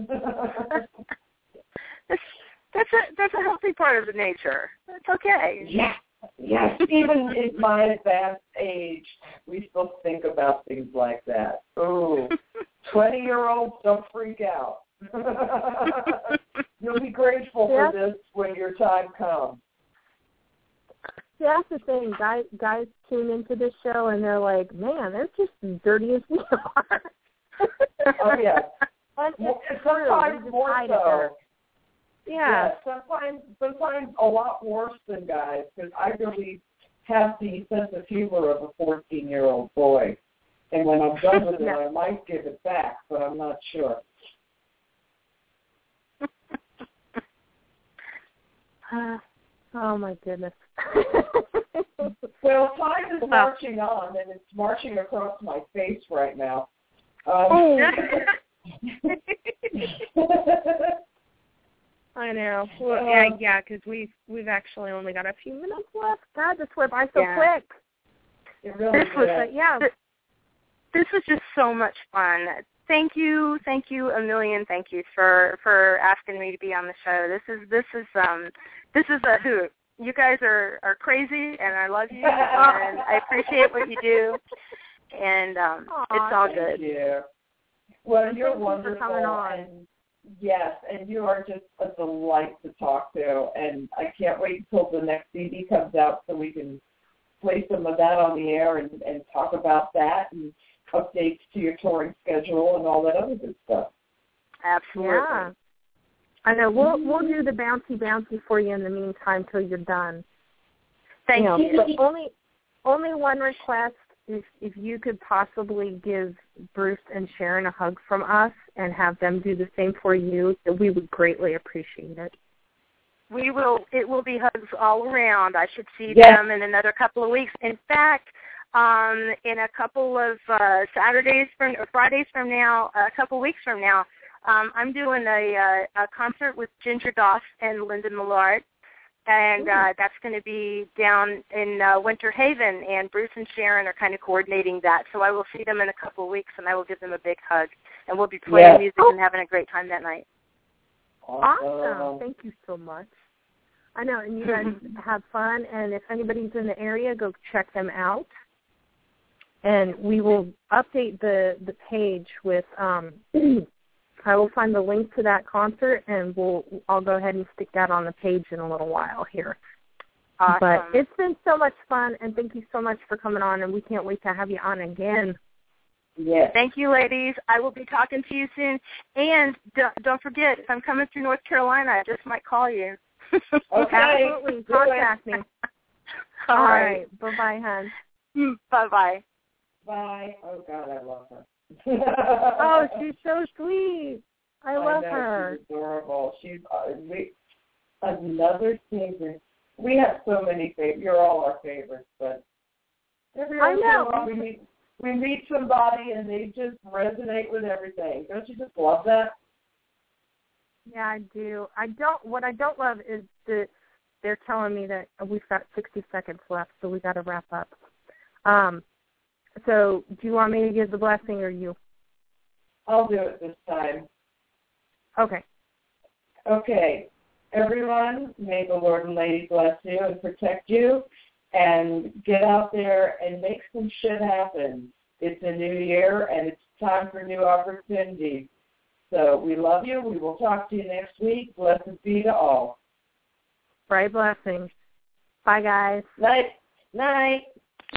Speaker 4: That's a healthy part of the nature. It's okay.
Speaker 3: Yeah. Yes. Even in my advanced age, we still think about things like that. Oh, 20-year-olds, don't freak out. You'll be grateful for this when your time comes.
Speaker 2: Yeah, that's the thing. Guys tune into this show and they're like, man, they're just as dirty as we are.
Speaker 3: Oh, yeah.
Speaker 2: And
Speaker 3: sometimes more so.
Speaker 2: Yeah.
Speaker 3: Sometimes a lot worse than guys, because I really have the sense of humor of a 14-year-old boy. And when I'm done with it, I might give it back, but I'm not sure.
Speaker 2: Oh, my goodness.
Speaker 3: Well, time is marching on, and it's marching across my face right now.
Speaker 2: I know. Well, yeah, because we've actually only got a few minutes left. God, this went by so quick.
Speaker 3: It really
Speaker 4: This was just so much fun. Thank you, a million thank yous for asking me to be on the show. This is a hoot. You guys are crazy, and I love you, and I appreciate what you do, and it's all good.
Speaker 3: Thank you. Well, you're wonderful.
Speaker 2: For coming on.
Speaker 3: And yes, and you are just a delight to talk to, and I can't wait until the next CD comes out so we can play some of that on the air and talk about that and updates to your touring schedule and all that other good stuff.
Speaker 4: Absolutely.
Speaker 2: Yeah. I know. We'll do the bouncy for you in the meantime till you're done.
Speaker 4: Thank you.
Speaker 2: But only one request. If you could possibly give Bruce and Sharon a hug from us and have them do the same for you, we would greatly appreciate it.
Speaker 4: We will. It will be hugs all around. I should see them in another couple of weeks. In fact, in a couple of Fridays from now, a couple of weeks from now, I'm doing a concert with Ginger Goss and Linda Millard. And that's going to be down in Winter Haven, and Bruce and Sharon are kind of coordinating that. So I will see them in a couple of weeks, and I will give them a big hug. And we'll be playing music and having a great time that night.
Speaker 2: Awesome. Thank you so much. I know, and you guys have fun. And if anybody's in the area, go check them out. And we will update the page with I will find the link to that concert, and I'll go ahead and stick that on the page in a little while here.
Speaker 4: Awesome.
Speaker 2: But it's been so much fun, and thank you so much for coming on, and we can't wait to have you on again.
Speaker 3: Yes.
Speaker 4: Thank you, ladies. I will be talking to you soon. And don't forget, if I'm coming through North Carolina, I just might call you.
Speaker 3: Okay.
Speaker 2: Absolutely. Contact me. All right. Bye-bye, hon.
Speaker 4: Bye-bye.
Speaker 3: Bye. Oh, God, I love her.
Speaker 2: Oh, she's so sweet. I love her.
Speaker 3: She's adorable. She's another favorite. We have so many favorites. You're all our favorites, but
Speaker 2: I know.
Speaker 3: We meet somebody and they just resonate with everything. Don't you just love that?
Speaker 2: Yeah, I do. What I don't love is that they're telling me that we've got 60 seconds left, so we got to wrap up. So do you want me to give the blessing or you?
Speaker 3: I'll do it this time.
Speaker 2: Okay.
Speaker 3: Okay. Everyone, may the Lord and Lady bless you and protect you, and get out there and make some shit happen. It's a new year, and it's time for new opportunities. So we love you. We will talk to you next week. Blessed be to all.
Speaker 2: Bright blessings. Bye, guys.
Speaker 3: Night. Night.